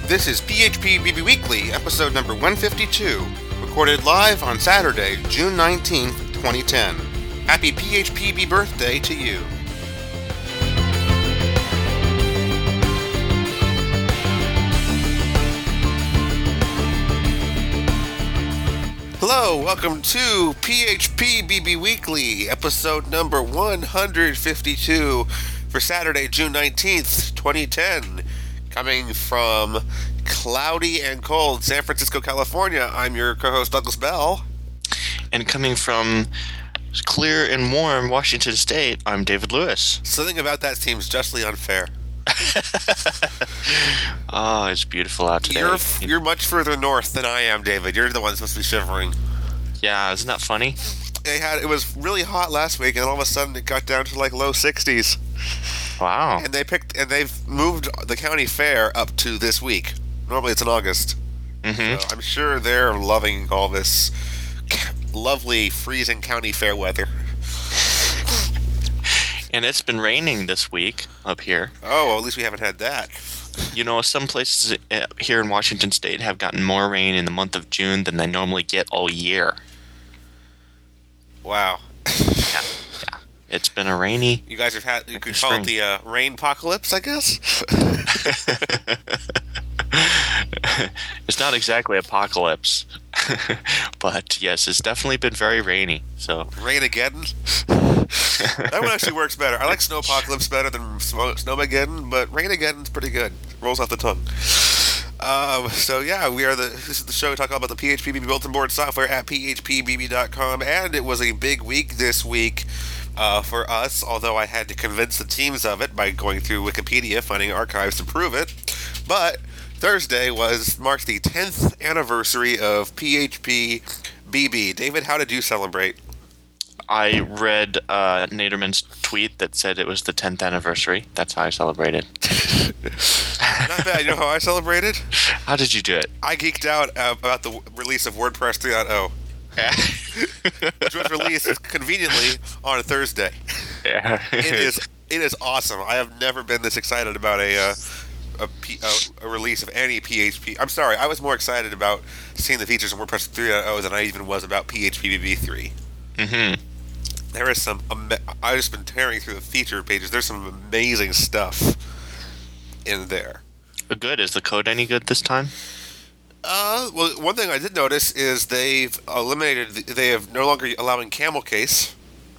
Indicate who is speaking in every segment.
Speaker 1: This is PHP BB Weekly, episode number 152, recorded live on Saturday, June 19th, 2010. Happy PHPB birthday to you. Hello, welcome to PHP BB Weekly, episode number 152 for Saturday, June 19th, 2010. Coming from cloudy and cold San Francisco, California, I'm your co-host Douglas Bell.
Speaker 2: And coming from clear and warm Washington State, I'm David Lewis.
Speaker 1: Something about that seems justly unfair.
Speaker 2: Oh, it's beautiful out today.
Speaker 1: You're much further north than I am, David. You're the one supposed to be shivering.
Speaker 2: Yeah, isn't that funny?
Speaker 1: It was really hot last week, and all of a sudden it got down to like low 60s.
Speaker 2: Wow.
Speaker 1: And they've moved the county fair up to this week. Normally it's in August.
Speaker 2: Mm-hmm.
Speaker 1: So I'm sure they're loving all this lovely freezing county fair weather.
Speaker 2: And it's been raining this week up here.
Speaker 1: Oh, well, at least we haven't had that.
Speaker 2: You know, some places here in Washington State have gotten more rain in the month of June than they normally get all year.
Speaker 1: Wow.
Speaker 2: Yeah. It's been a rainy.
Speaker 1: You guys have had, you could call it the rain apocalypse, I guess?
Speaker 2: It's not exactly apocalypse. But yes, it's definitely been very rainy. So
Speaker 1: Rain-ageddon? That one actually works better. I like Snowpocalypse better than Snowmageddon, but Rain-ageddon's pretty good. Rolls off the tongue. So yeah, this is the show we talk about the PHPBB bulletin board software at phpbb.com, and it was a big week this week for us, although I had to convince the teams of it by going through Wikipedia, finding archives to prove it. But Thursday marked the 10th anniversary of PHPBB. David, how did you celebrate?
Speaker 2: I read Naderman's tweet that said it was the 10th anniversary. That's how I celebrated.
Speaker 1: Not bad. You know how I celebrated?
Speaker 2: How did you do it?
Speaker 1: I geeked out about the release of WordPress 3.0. Which was released conveniently on a Thursday.
Speaker 2: Yeah.
Speaker 1: It is awesome. I have never been this excited about a release of any PHP. I'm sorry, I was more excited about seeing the features in WordPress 3.0 than I even was about PHPBB 3.
Speaker 2: Mm-hmm.
Speaker 1: There is some. I've just been tearing through the feature pages. There's some amazing stuff in there.
Speaker 2: Good. Is the code any good this time?
Speaker 1: Well, one thing I did notice is they have no longer allowing camel case.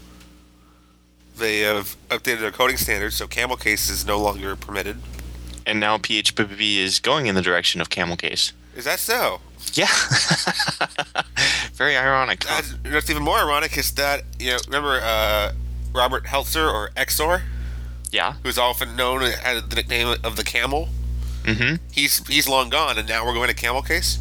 Speaker 1: They have updated their coding standards, so camel case is no longer permitted.
Speaker 2: And now PHPBB is going in the direction of camel case.
Speaker 1: Is that so?
Speaker 2: Yeah. Very ironic. Huh?
Speaker 1: What's even more ironic is that, remember Robert Heltzer, or Exor?
Speaker 2: Yeah. Who's
Speaker 1: often known as the nickname of the camel?
Speaker 2: Mm-hmm.
Speaker 1: He's long gone, and now we're going to camel case?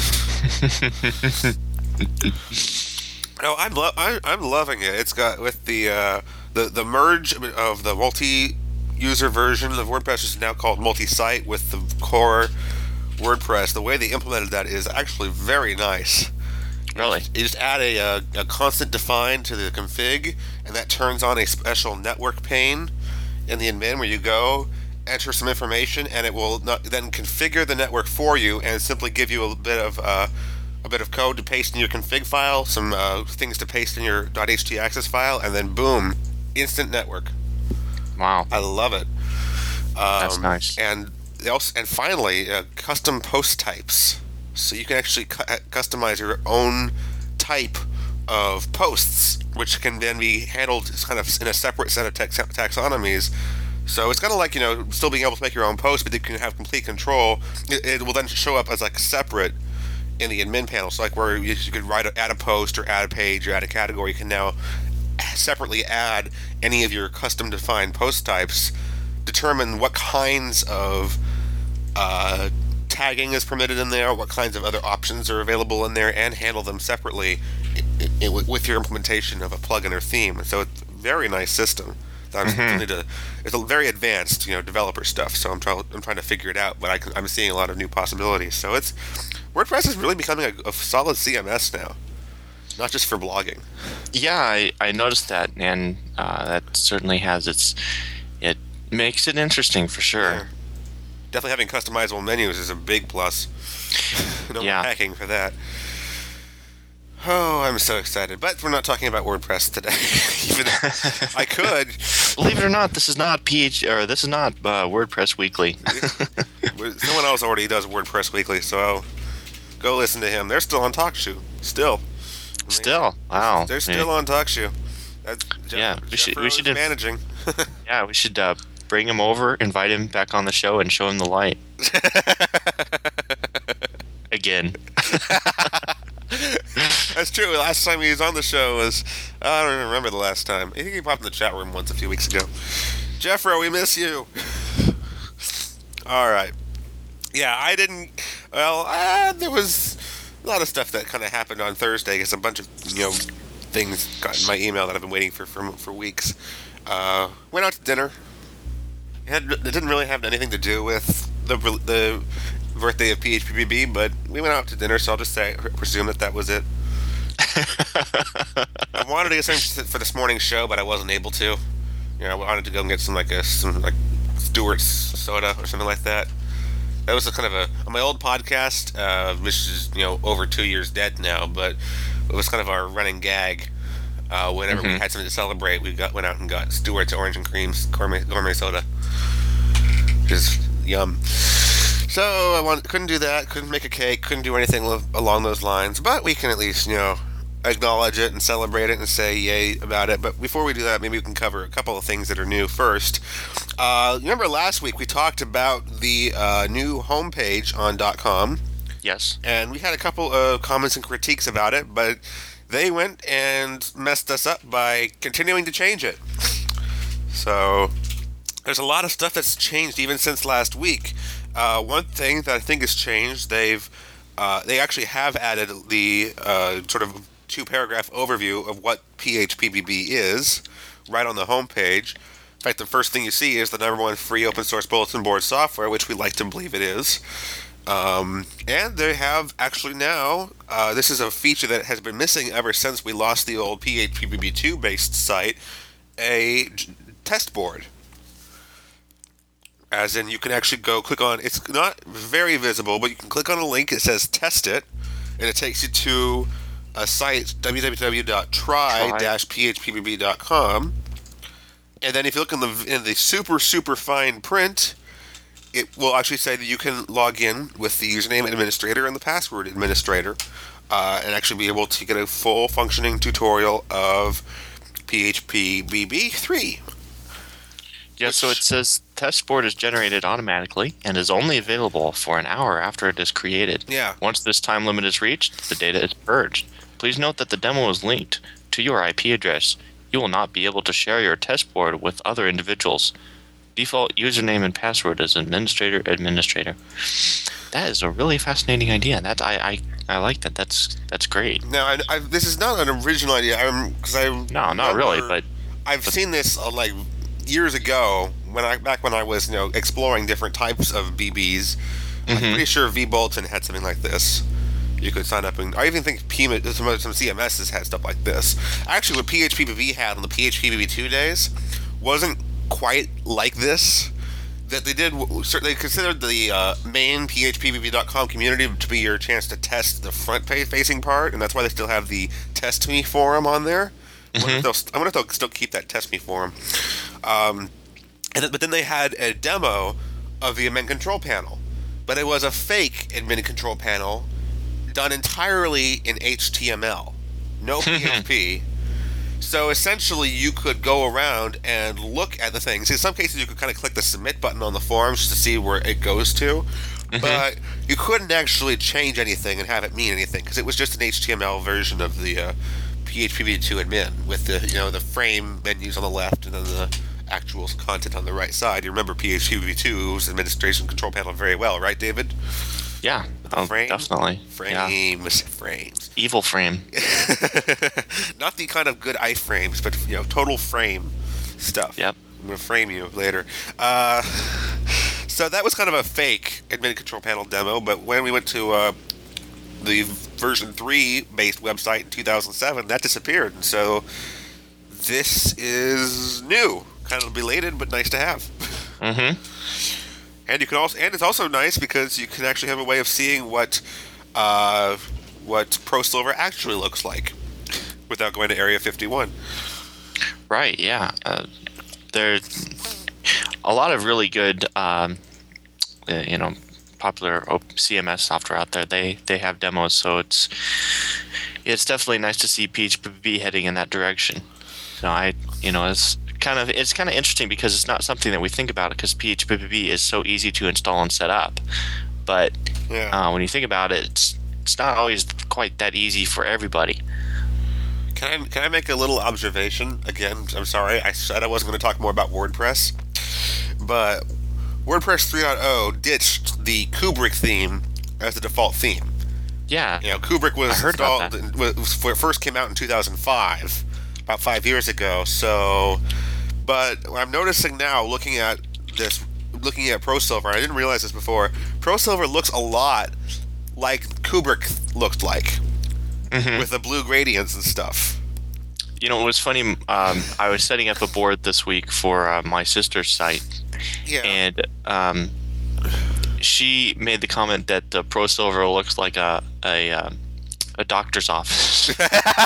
Speaker 1: No, I'm loving it. It's got, with the merge of the multi-user version of WordPress is now called multi-site with the core WordPress. The way they implemented that is actually very nice.
Speaker 2: Really?
Speaker 1: You just add a constant define to the config, and that turns on a special network pane in the admin where you go, enter some information, and it will then configure the network for you and simply give you a bit of code to paste in your config file, some things to paste in your .htaccess file, and then boom, instant network.
Speaker 2: Wow.
Speaker 1: I love it.
Speaker 2: That's nice.
Speaker 1: And finally, custom post types. So you can actually customize your own type of posts, which can then be handled kind of in a separate set of taxonomies. So it's kind of like, still being able to make your own post, but you can have complete control. It will then show up as like separate in the admin panel. So like where you could add a post or add a page or add a category, you can now separately add any of your custom defined post types, determine what kinds of tagging is permitted in there, what kinds of other options are available in there, and handle them separately with your implementation of a plugin or theme. So it's a very nice system. It's a very advanced, developer stuff. So I'm trying to figure it out, but I'm seeing a lot of new possibilities. So WordPress is really becoming a solid CMS now, not just for blogging.
Speaker 2: Yeah, I noticed that, and that certainly has it makes it interesting for sure.
Speaker 1: definitely having customizable menus is a big plus. No more hacking for that. Oh, I'm so excited. But we're not talking about WordPress today. Even though I could.
Speaker 2: Believe it or not, this is not WordPress Weekly.
Speaker 1: Someone else already does WordPress Weekly, so go listen to him. They're still on TalkShoe. Still.
Speaker 2: Wow.
Speaker 1: They're still on TalkShoe.
Speaker 2: We should
Speaker 1: managing.
Speaker 2: Yeah, we should bring him over, invite him back on the show, and show him the light. Again.
Speaker 1: That's true. Last time he was on the show was... I don't even remember the last time. I think he popped in the chat room once a few weeks ago. Jeffro, we miss you. All right. Yeah, I didn't... Well, there was a lot of stuff that kind of happened on Thursday. I guess a bunch of, things got in my email that I've been waiting for weeks. Went out to dinner. It didn't really have anything to do with the birthday of PHPBB, but we went out to dinner, so I'll just presume that was it. I wanted to get something for this morning's show, but I wasn't able to. I wanted to go and get some Stewart's soda or something like that. That was on my old podcast, which is over 2 years dead now, but it was kind of our running gag. Whenever we had something to celebrate, we went out and got Stewart's Orange and Cream gourmet soda, which is yum. So I couldn't do that, couldn't make a cake, couldn't do anything along those lines, but we can at least, acknowledge it and celebrate it and say yay about it. But before we do that, maybe we can cover a couple of things that are new first. Remember last week we talked about the new homepage on .com?
Speaker 2: Yes.
Speaker 1: And we had a couple of comments and critiques about it, but they went and messed us up by continuing to change it. So there's a lot of stuff that's changed even since last week. One thing that I think has changed, they actually have added the sort of 2-paragraph overview of what PHPBB is right on the homepage. In fact, the first thing you see is the #1 free open source bulletin board software, which we like to believe it is. And they have actually now, this is a feature that has been missing ever since we lost the old PHPBB2 based site, a test board. As in, you can actually go click on, it's not very visible, but you can click on a link, it says test it, and it takes you to a site, www.try-phpbb.com. And then if you look in the super, super fine print, it will actually say that you can log in with the username administrator and the password administrator, and actually be able to get a full functioning tutorial of PHPBB3.
Speaker 2: Yeah, so it says test board is generated automatically and is only available for an hour after it is created.
Speaker 1: Yeah.
Speaker 2: Once this time limit is reached, the data is purged. Please note that the demo is linked to your IP address. You will not be able to share your test board with other individuals. Default username and password is administrator. That is a really fascinating idea. That I like that. That's great.
Speaker 1: Now, this is not an original idea.
Speaker 2: No, not really, but
Speaker 1: I've seen this years ago back when I was exploring different types of BBs. I'm pretty sure vBulletin had something like this. You could sign up, and I even think some CMSs had stuff like this. Actually, what PHPBB had on the PHPBB2 days wasn't quite like this. That they considered the main PHPBB.com community to be your chance to test the front page facing part, and that's why they still have the Test Me forum on there. I wonder if they'll still keep that Test Me forum. But then they had a demo of the admin control panel, but it was a fake admin control panel done entirely in HTML, no PHP. So essentially, you could go around and look at the things. In some cases, you could kind of click the submit button on the forums to see where it goes to, but you couldn't actually change anything and have it mean anything because it was just an HTML version of the PHPBB2 admin with the frame menus on the left and then the actual content on the right side. You remember PHPBB2's administration control panel very well, right, David?
Speaker 2: Yeah, definitely.
Speaker 1: Frames.
Speaker 2: Evil frame.
Speaker 1: Not the kind of good iframes, but total frame stuff.
Speaker 2: Yep.
Speaker 1: I'm going to frame you later. So that was kind of a fake admin control panel demo, but when we went to the version 3 based website in 2007, that disappeared. And so this is new. Kind of belated, but nice to have. And you can also, and it's also nice because you can actually have a way of seeing what Pro Silver actually looks like without going to Area 51.
Speaker 2: Right, yeah. There's a lot of really good, popular CMS software out there. They have demos, so it's definitely nice to see PHP heading in that direction. So it's kind of interesting because it's not something that we think about because PHP is so easy to install and set up. But when you think about it, it's not always quite that easy for everybody.
Speaker 1: Can I make a little observation? Again, I'm sorry, I said I wasn't going to talk more about WordPress, but WordPress 3.0 ditched the Kubrick theme as the default theme.
Speaker 2: Yeah.
Speaker 1: Kubrick was installed, it first came out in 2005, about 5 years ago. So, but I'm noticing now, looking at Pro Silver, I didn't realize this before, Pro Silver looks a lot like Kubrick looked like. Mm-hmm. With the blue gradients and stuff.
Speaker 2: It was funny. I was setting up a board this week for my sister's site, and she made the comment that the Pro Silver looks like a doctor's office,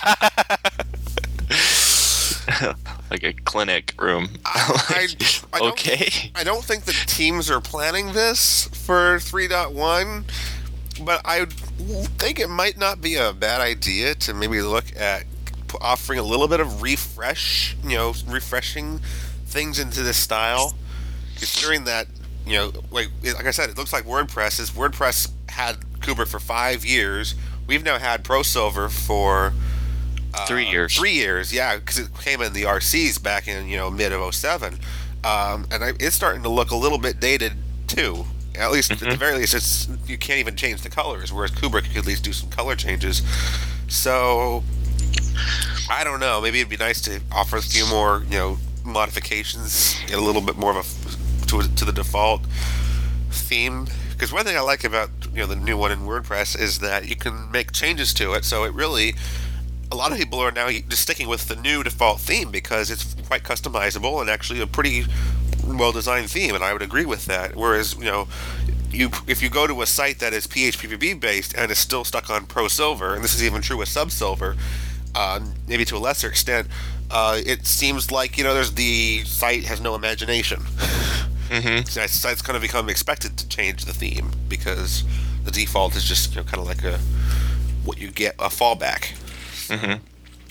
Speaker 2: like a clinic room.
Speaker 1: I don't think the teams are planning this for 3.1. But I think it might not be a bad idea to maybe look at offering a little bit of refreshing things into this style. Considering that, like I said, it looks like WordPress had Kubrick for 5 years. We've now had Pro Silver for
Speaker 2: 3 years.
Speaker 1: 3 years, yeah, because it came in the RCs back in mid of 07, and it's starting to look a little bit dated too. At least, at the very least, you can't even change the colors, whereas Kubrick could at least do some color changes. So, I don't know. Maybe it'd be nice to offer a few more, modifications, get a little bit more of to the default theme. Because one thing I like about the new one in WordPress is that you can make changes to it. So it really, a lot of people are now just sticking with the new default theme because it's quite customizable and actually a pretty well-designed theme, and I would agree with that. Whereas, if you go to a site that is PHP based and is still stuck on Pro Silver, and this is even true with Sub Silver, maybe to a lesser extent, it seems like the site has no imagination. Mm-hmm. So site's kind of become expected to change the theme because the default is just kind of like what you get a fallback. Mm-hmm.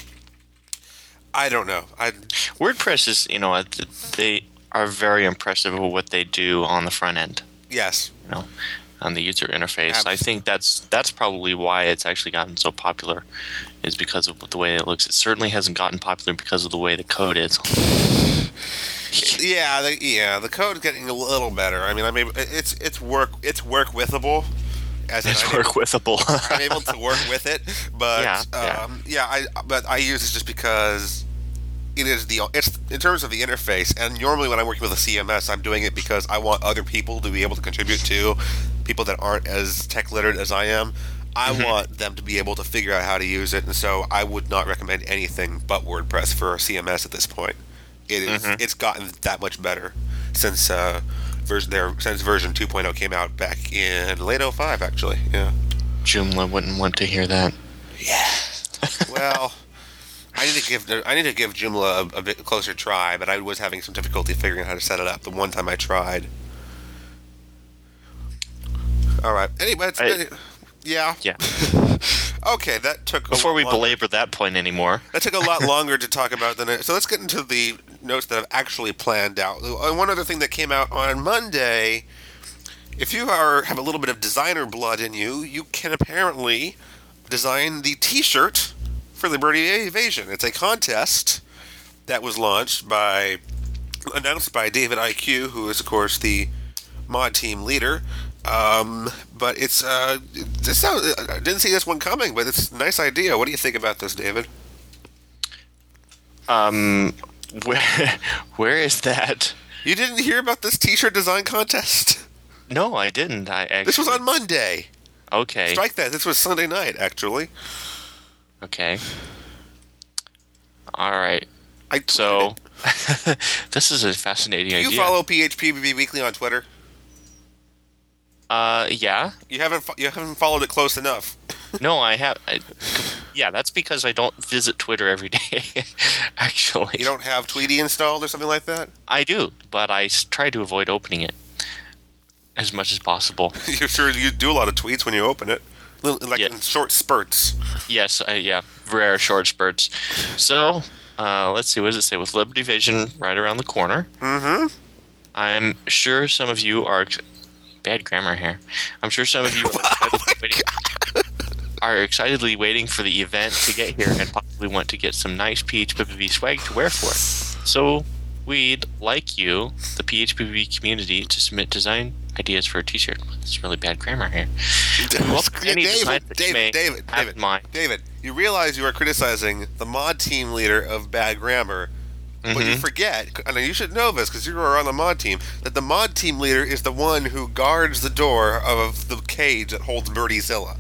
Speaker 1: I don't know.
Speaker 2: WordPress is they are very impressive with what they do on the front end.
Speaker 1: Yes.
Speaker 2: On the user interface. Absolutely. I think that's probably why it's actually gotten so popular, is because of the way it looks. It certainly hasn't gotten popular because of the way the code is.
Speaker 1: The code is getting a little better. I mean, it's work withable. I'm able to work with it, but but I use it just because it's in terms of the interface. And normally when I'm working with a CMS, I'm doing it because I want other people to be able to contribute to, people that aren't as tech literate as I am. I want them to be able to figure out how to use it, and so I would not recommend anything but WordPress for a CMS at this point. It's gotten that much better since version 2.0 came out back in late 05, actually. Yeah.
Speaker 2: Joomla wouldn't want to hear that.
Speaker 1: Yeah. Well, I need to give Joomla a bit closer try, but I was having some difficulty figuring out how to set it up the one time I tried. All right. Anyway, yeah. Okay, that took
Speaker 2: before we belabor that point anymore.
Speaker 1: That took a lot longer to talk about than it. So let's get into the notes that I've actually planned out. One other thing that came out on Monday, if you have a little bit of designer blood in you, you can apparently design the T-shirt for Liberty Evasion. It's a contest that was announced by David IQ, who is of course the mod team leader. But it's I didn't see this one coming, but it's a nice idea. What do you think about this, David?
Speaker 2: Where is that?
Speaker 1: You didn't hear about this T-shirt design contest?
Speaker 2: No, I didn't.
Speaker 1: This was on Monday.
Speaker 2: Okay.
Speaker 1: Strike that. This was Sunday night, actually.
Speaker 2: Okay. All right. So, this is a fascinating idea.
Speaker 1: Do you follow PHP Weekly on Twitter?
Speaker 2: Yeah.
Speaker 1: You haven't followed it close enough.
Speaker 2: No, I have. Yeah, that's because I don't visit Twitter every day. Actually,
Speaker 1: You don't have Tweety installed or something like that?
Speaker 2: I do, but I try to avoid opening it as much as possible.
Speaker 1: You're sure you do a lot of tweets when you open it, like
Speaker 2: Yeah.
Speaker 1: in short spurts.
Speaker 2: Yes, yeah, rare short spurts. So, let's see. What does it say? With Liberty Vision right around the corner.
Speaker 1: Mm-hmm.
Speaker 2: I'm sure some of you are bad grammar here. I'm sure some of you are excitedly waiting for the event to get here and possibly want to get some nice PHPBB swag to wear for it. So we'd like you, the PHPBB community, to submit design ideas for a t-shirt. It's really bad grammar here.
Speaker 1: David, you realize you are criticizing the mod team leader of bad grammar, but you forget, and you should know this because you are on the mod team, that the mod team leader is the one who guards the door of the cage that holds Birdiezilla.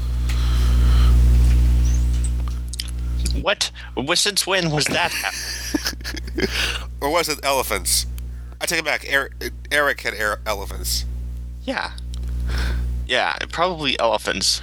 Speaker 2: What? Since when was that happening?
Speaker 1: Or was it elephants? I take it back. Eric had elephants.
Speaker 2: Yeah. Yeah, probably elephants.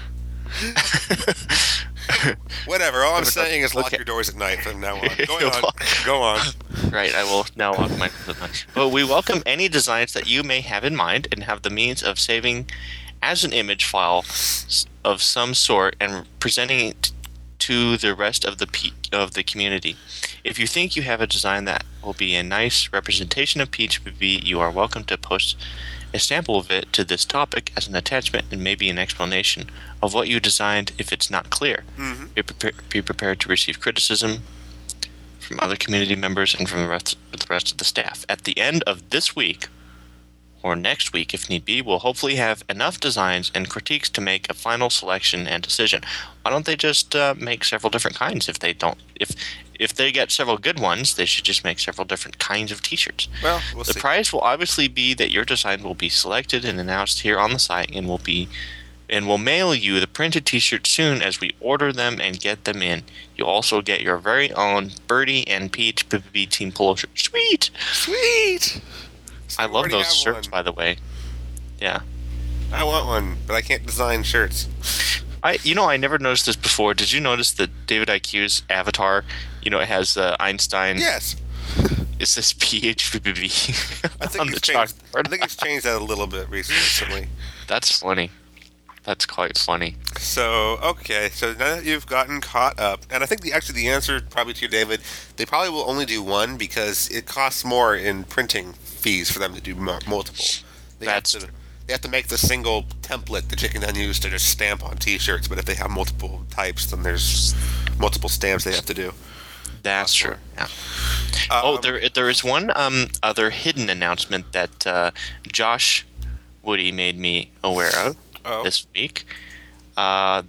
Speaker 1: Whatever. All I'm saying is lock your doors at night from now on. Go on.
Speaker 2: Right, I will now lock my doors. But we welcome any designs that you may have in mind and have the means of saving as an image file of some sort and presenting it to the rest of the community. If you think you have a design that will be a nice representation of PHPBB, you are welcome to post a sample of it to this topic as an attachment and maybe an explanation of what you designed if it's not clear.
Speaker 1: Mm-hmm.
Speaker 2: Be prepared to receive criticism from other community members and from the rest of the staff. At the end of this week, or next week if need be, we'll hopefully have enough designs and critiques to make a final selection and decision. Why don't they just make several different kinds? If they get several good ones, they should just make several different kinds of t-shirts.
Speaker 1: Well, we'll see.
Speaker 2: The prize will obviously be that your design will be selected and announced here on the site, and we'll mail you the printed t-shirts soon as we order them and get them in. You'll also get your very own Birdie and PHPBB team polo shirt. Sweet! I love those shirts, by the way. Yeah.
Speaker 1: I want one, but I can't design shirts.
Speaker 2: I never noticed this before. Did you notice that David IQ's avatar, it has Einstein?
Speaker 1: Yes.
Speaker 2: It says PHPBB
Speaker 1: I think
Speaker 2: on the chalkboard.
Speaker 1: I think it's changed that a little bit recently.
Speaker 2: That's funny. That's quite funny.
Speaker 1: So, okay. So now that you've gotten caught up, and I think the answer probably to you, David, they probably will only do one because it costs more in printing fees for them to do multiple. They have to make the single template that you can then use to just stamp on T-shirts. But if they have multiple types, then there's multiple stamps they have to do.
Speaker 2: That's true. Yeah. There is one other hidden announcement that Josh Woody made me aware of this week. I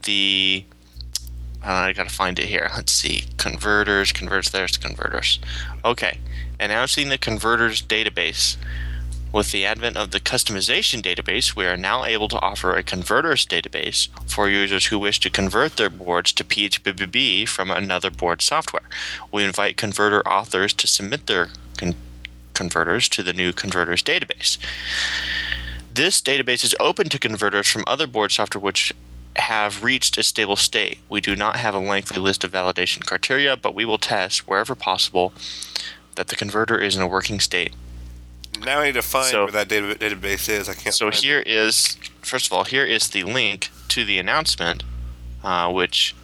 Speaker 2: gotta find it here. Let's see. Converters. There's converters. Okay. Announcing the converters database. With the advent of the customization database, we are now able to offer a converters database for users who wish to convert their boards to PHPBB from another board software. We invite converter authors to submit their converters to the new converters database. This database is open to converters from other board software which have reached a stable state. We do not have a lengthy list of validation criteria, but we will test, wherever possible, that the converter is in a working state.
Speaker 1: Now I need to find where that database is. I can't.
Speaker 2: So here is the link to the announcement, which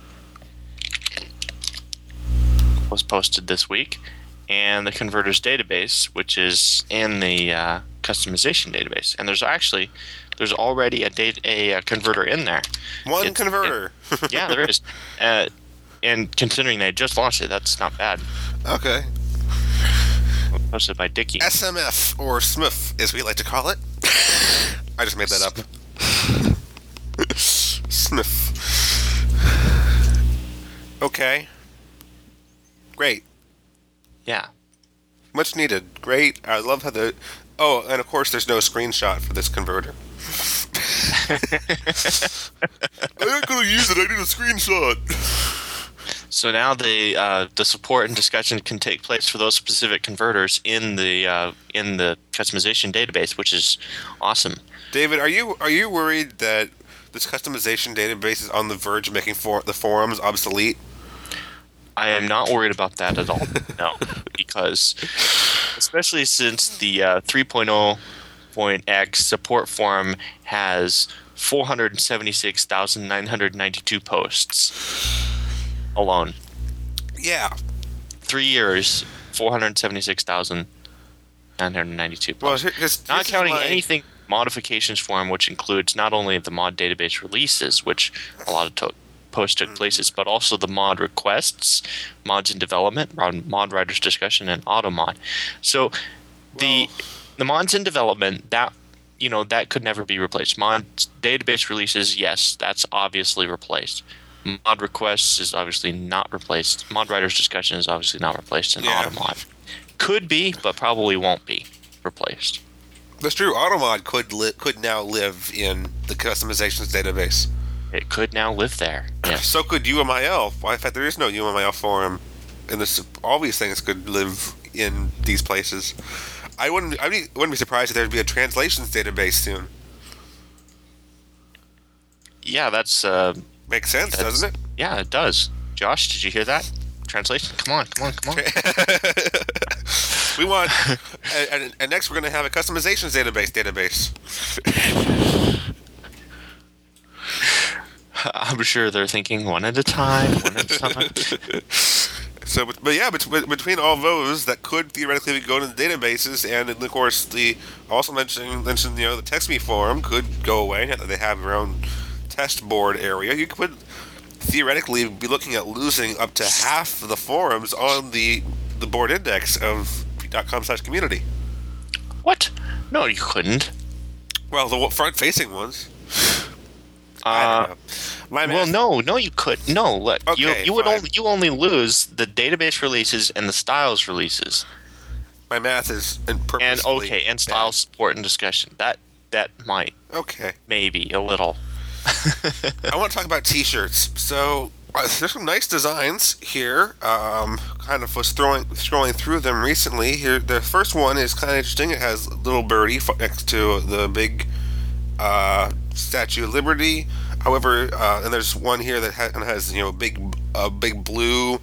Speaker 2: was posted this week, and the converters database, which is in the customization database. And there's already a converter in there.
Speaker 1: One converter.
Speaker 2: Yeah, there is. And considering they just launched it, that's not bad.
Speaker 1: Okay.
Speaker 2: Posted by Dickie.
Speaker 1: SMF, or Smith, as we like to call it. I just made that up. Smith. Okay. Great.
Speaker 2: Yeah.
Speaker 1: Much needed. Great. I love how the... Oh, and of course there's no screenshot for this converter. I'm not going to use it. I need a screenshot.
Speaker 2: So now the support and discussion can take place for those specific converters in the customization database, which is awesome.
Speaker 1: David, are you worried that this customization database is on the verge of making the forums obsolete?
Speaker 2: I am not worried about that at all. No, because especially since the 3.0.x support forum has 476,992 posts alone.
Speaker 1: Yeah.
Speaker 2: 3 years, 476,992
Speaker 1: Well,
Speaker 2: posts. Not counting anything modifications forum, which includes not only the mod database releases, which a lot of posts took places, but also the mod requests, mods in development, mod writers discussion, and automod. So the mods in development, that could never be replaced. Mod database releases, yes, that's obviously replaced. Mod requests is obviously not replaced. Mod writers discussion is obviously not replaced in automod. Could be, but probably won't be replaced.
Speaker 1: That's true. Automod could now live in the customizations database.
Speaker 2: It could now live there. Yes.
Speaker 1: So could UMIL. Well, in fact, there is no UMIL forum, and all these things could live in these places. I wouldn't be surprised if there'd be a translations database soon.
Speaker 2: Yeah, that's
Speaker 1: makes sense, doesn't it?
Speaker 2: Yeah, it does. Josh, did you hear that? Translation? Come on.
Speaker 1: We want, and next we're going to have a customizations database.
Speaker 2: I'm sure they're thinking one at a time.
Speaker 1: So, but yeah, between all those that could theoretically go to the databases, and of course also mentioned the TextMe forum could go away now that they have their own test board area. You could theoretically be looking at losing up to half of the forums on the board index of .com/community.
Speaker 2: What? No, you couldn't.
Speaker 1: Well, the front-facing ones.
Speaker 2: No, you could. No, look,
Speaker 1: okay,
Speaker 2: you only lose the database releases and the styles releases.
Speaker 1: My math is purposely
Speaker 2: and style support and discussion. That might maybe a little.
Speaker 1: I want to talk about T-shirts. So there's some nice designs here. Kind of was scrolling through them recently. Here, the first one is kind of interesting. It has a little birdie next to the big Statue of Liberty. However, and there's one here that has big blue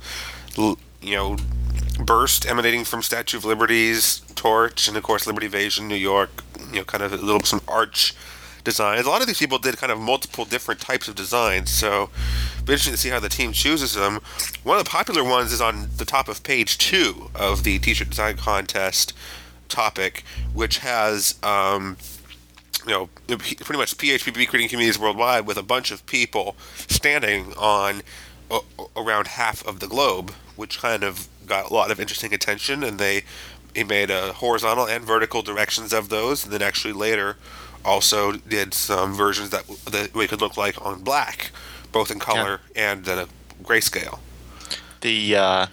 Speaker 1: burst emanating from Statue of Liberty's torch, and of course Liberty Evasion, New York. Kind of some arch designs. A lot of these people did kind of multiple different types of designs, so it'll be interesting to see how the team chooses them. One of the popular ones is on the top of page 2 of the T-shirt design contest topic, which has pretty much PHPB creating communities worldwide with a bunch of people standing on around half of the globe, which kind of got a lot of interesting attention, and he made horizontal and vertical directions of those, and then actually later also did some versions that we could look like on black, both in color and grayscale.
Speaker 2: The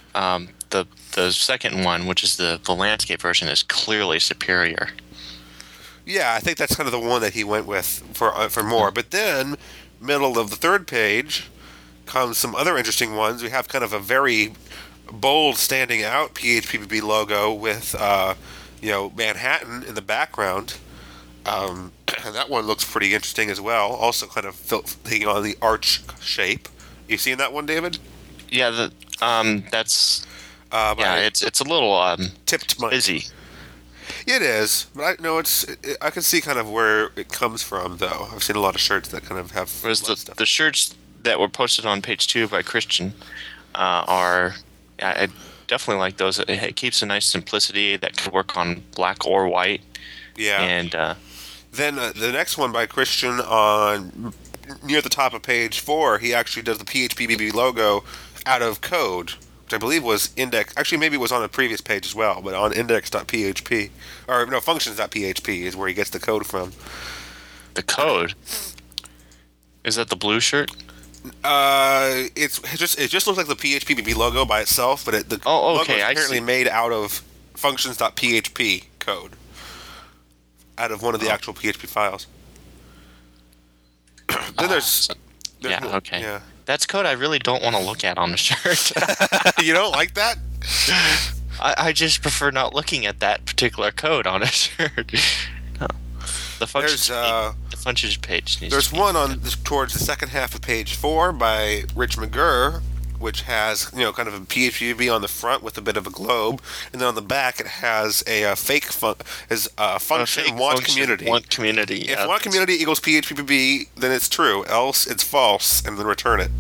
Speaker 2: second one, which is the landscape version, is clearly superior.
Speaker 1: Yeah, I think that's kind of the one that he went with for more. But then, middle of the third page, comes some other interesting ones. We have kind of a very bold, standing out PHPBB logo with Manhattan in the background. And that one looks pretty interesting as well. Also, kind of taking on the arch shape. You seen that one, David?
Speaker 2: Yeah, that's it's a little
Speaker 1: tipped
Speaker 2: busy.
Speaker 1: It is, but I can see kind of where it comes from, though. I've seen a lot of shirts that kind of have.
Speaker 2: Whereas the shirts that were posted on page 2 by Christian I definitely like those. It keeps a nice simplicity that could work on black or white.
Speaker 1: Yeah.
Speaker 2: And
Speaker 1: then the next one by Christian on near the top of page 4, he actually does the PHPBB logo out of code, which I believe was index. Actually, maybe it was on a previous page as well, but on index.php or no functions.php is where he gets the code from.
Speaker 2: The code? Is that the blue shirt?
Speaker 1: It just looks like the PHPBB logo by itself, but the logo is apparently made out of functions.php code, out of one of the actual PHP files. Then there's
Speaker 2: That's code I really don't want to look at on the shirt.
Speaker 1: You don't like that?
Speaker 2: I just prefer not looking at that particular code on a shirt. No. The functions page needs
Speaker 1: There's
Speaker 2: to be
Speaker 1: one on towards the second half of page 4 by Rich McGurr, which has kind of a PHP on the front with a bit of a globe, and then on the back it has a function want community.
Speaker 2: Want community.
Speaker 1: If
Speaker 2: Yeah.
Speaker 1: want community equals PHP, then it's true. Else it's false, and then return it.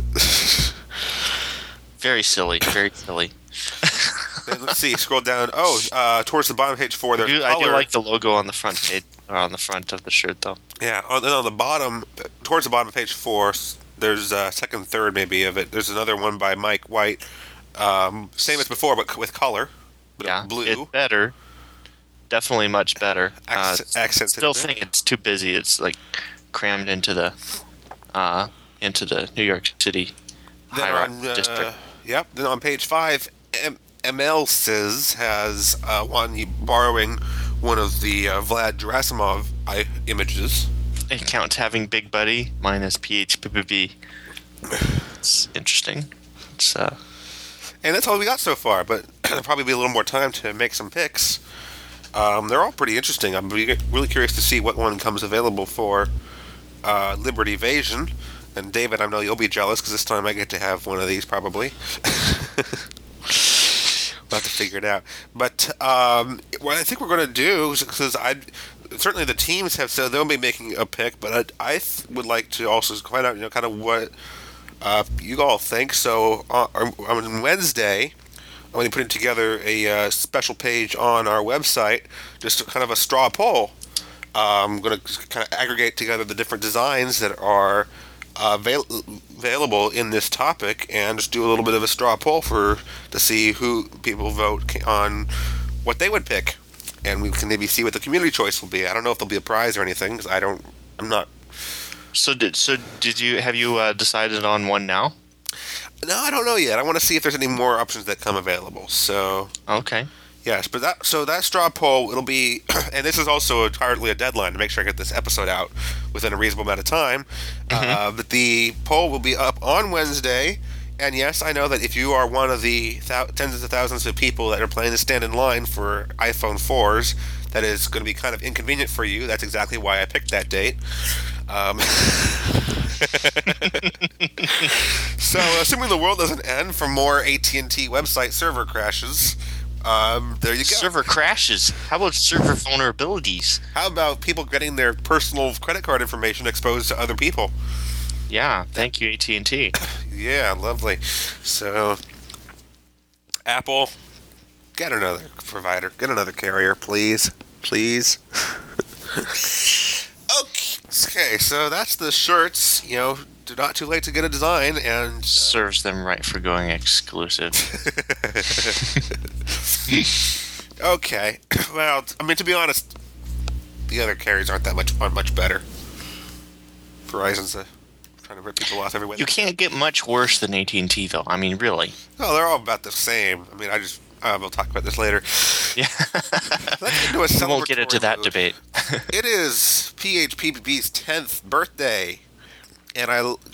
Speaker 2: Very silly. Very silly.
Speaker 1: Then let's see. Scroll down. Towards the bottom of page 4, there's
Speaker 2: I do
Speaker 1: color.
Speaker 2: like the logo on the front page, or on the front of the shirt, though.
Speaker 1: Yeah, then on the bottom, towards the bottom of page 4, there's second, third maybe of it. There's another one by Mike White, same as before, but with color,
Speaker 2: Yeah,
Speaker 1: blue.
Speaker 2: it's better. Definitely much better.
Speaker 1: Accents.
Speaker 2: Still think it's too busy. It's like crammed into the New York City high-rise district.
Speaker 1: Yep. Then on page 5, ML says has one borrowing one of the Vlad Gerasimov images.
Speaker 2: It counts having Big Buddy minus PHPBB. It's interesting.
Speaker 1: And that's all we got so far, but there'll probably be a little more time to make some picks. They're all pretty interesting. I'm really curious to see what one comes available for Liberty Evasion. And David, I know you'll be jealous because this time I get to have one of these probably. We'll have to figure it out. But what I think we're going to do, because certainly the teams have said they'll be making a pick, but I would like to also find out, kind of what you all think. So on Wednesday, I'm going to be putting together a special page on our website, just kind of a straw poll. I'm going to kind of aggregate together the different designs that are available in this topic and just do a little bit of a straw poll to see who people vote on what they would pick, and we can maybe see what the community choice will be. I don't know if there'll be a prize or anything because I'm not.
Speaker 2: So have you decided on one now?
Speaker 1: No, I don't know yet. I want to see if there's any more options that come available. So
Speaker 2: Okay.
Speaker 1: yes, but that straw poll, it'll be, and this is also entirely a deadline to make sure I get this episode out within a reasonable amount of time. But the poll will be up on Wednesday, and yes, I know that if you are one of the tens of thousands of people that are planning to stand in line for iPhone 4s, that is going to be kind of inconvenient for you. That's exactly why I picked that date. So, assuming the world doesn't end from more AT&T website server crashes. There you go.
Speaker 2: Server crashes. How about server vulnerabilities?
Speaker 1: How about people getting their personal credit card information exposed to other people?
Speaker 2: Yeah, thank you, AT&T.
Speaker 1: Yeah, lovely. So, Apple, get another provider. Get another carrier, please. Please. Okay, so that's the shirts. Not too late to get a design, and
Speaker 2: Serves them right for going exclusive.
Speaker 1: Okay. Well, I mean, to be honest, the other carriers aren't much better. Verizon's trying to rip people off everywhere.
Speaker 2: You can't get much worse than AT&T, though. I mean, really.
Speaker 1: No, they're all about the same. I mean, we'll talk about this later.
Speaker 2: Yeah.
Speaker 1: Let's get into a
Speaker 2: We won't get into that
Speaker 1: mood.
Speaker 2: debate.
Speaker 1: It is PHPBB's 10th birthday, and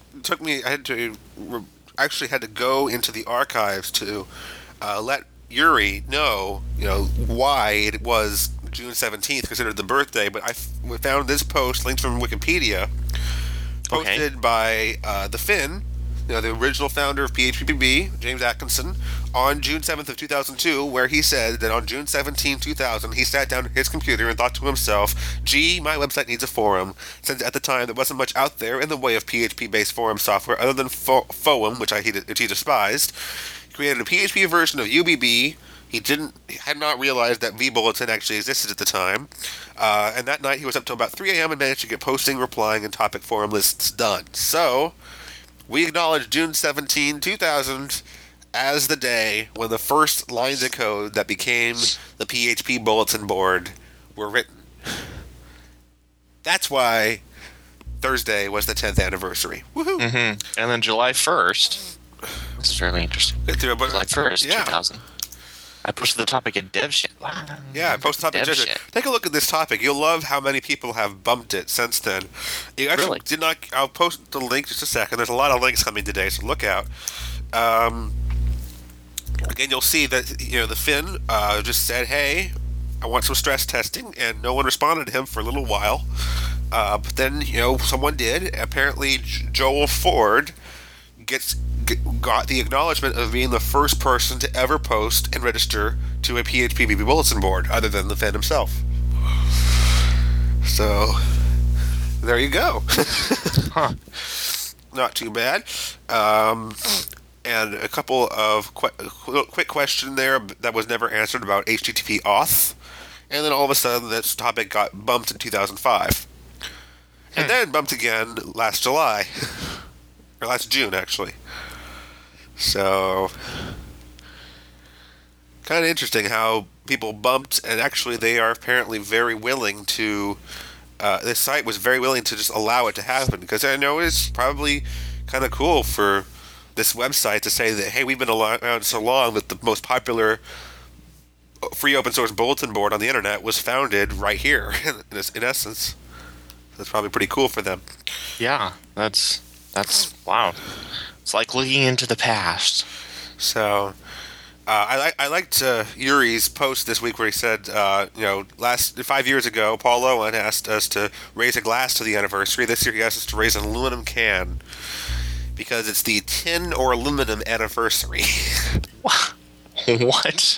Speaker 1: actually had to go into the archives to let Yuri know, why it was June 17th considered the birthday. But we found this post linked from Wikipedia, posted by the Finn, the original founder of PHPBB, James Atkinson, on June 7th of 2002, where he said that on June 17, 2000, he sat down at his computer and thought to himself, gee, my website needs a forum, since at the time there wasn't much out there in the way of PHP-based forum software other than Foam, which he despised. He created a PHP version of UBB. He had not realized that vBulletin actually existed at the time. And that night he was up till about 3 a.m. and managed to get posting, replying, and topic forum lists done. So, we acknowledge June 17, 2000 as the day when the first lines of code that became the PHP bulletin board were written. That's why Thursday was the 10th anniversary. Woohoo!
Speaker 2: Mm-hmm. And then July 1st. This is fairly interesting.
Speaker 1: July
Speaker 2: July 1st, 2000. I posted the topic in DevShit. Wow.
Speaker 1: Yeah, post the topic.
Speaker 2: DevShit.
Speaker 1: Take a look at this topic. You'll love how many people have bumped it since then. You actually
Speaker 2: Really?
Speaker 1: did not. I'll post the link just a second. There's a lot of links coming today, so look out. Um, Again, you'll see that the Finn just said, "Hey, I want some stress testing," and no one responded to him for a little while. But then someone did. Apparently, Joel Ford got the acknowledgement of being the first person to ever post and register to a PHPBB bulletin board, other than the Finn himself. So there you go.
Speaker 2: Huh.
Speaker 1: Not too bad. And a couple of quick question there that was never answered about HTTP auth, and then all of a sudden this topic got bumped in 2005, and then bumped again last July, or last June actually. So kind of interesting how people bumped, and actually they are apparently very willing to. This site was very willing to just allow it to happen, because I know it's probably kind of cool for this website to say that, hey, we've been around so long that the most popular free open source bulletin board on the internet was founded right here. In essence, that's probably pretty cool for them.
Speaker 2: Yeah, that's wow. It's like looking into the past.
Speaker 1: So I liked Yuri's post this week where he said, 5 years ago, Paul Owen asked us to raise a glass to the anniversary. This year he asked us to raise an aluminum can, because it's the tin or aluminum anniversary.
Speaker 2: What?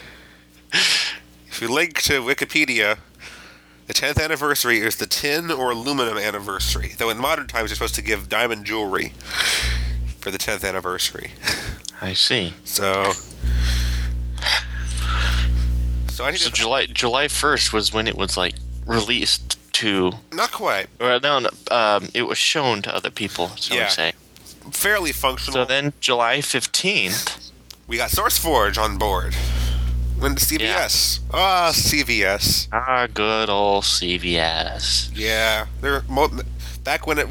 Speaker 1: If you link to Wikipedia, the 10th anniversary is the tin or aluminum anniversary. Though in modern times you're supposed to give diamond jewelry for the 10th anniversary.
Speaker 2: I see.
Speaker 1: So I think
Speaker 2: July 1st was when it was like released to.
Speaker 1: Not quite.
Speaker 2: Or no, it was shown to other people. So
Speaker 1: Yeah.
Speaker 2: I say.
Speaker 1: Fairly functional.
Speaker 2: So then July 15th.
Speaker 1: We got SourceForge on board. Went to CVS. CVS.
Speaker 2: Good old CVS.
Speaker 1: Yeah, back when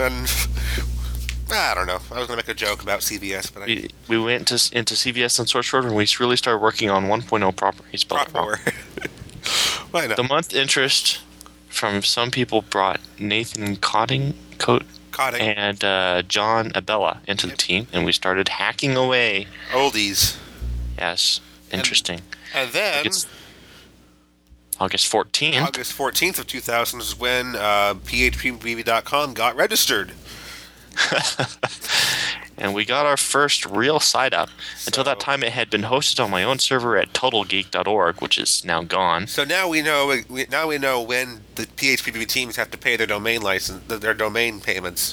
Speaker 1: I don't know. I was gonna make a joke about CVS, but
Speaker 2: We went into CVS and SourceForge, and we really started working on 1.0 proper. He spelled it wrong.
Speaker 1: Why not?
Speaker 2: The month interest from some people brought Nathan Cotting and John Abella into the team, and we started hacking away.
Speaker 1: Oldies.
Speaker 2: Yes, interesting.
Speaker 1: And then
Speaker 2: August 14th
Speaker 1: of 2000 is when phpbb.com got registered.
Speaker 2: And we got our first real site up. Until that time, it had been hosted on my own server at totalgeek.org, which is now gone.
Speaker 1: So now we know when the PHPBB teams have to pay their domain license, their domain payments.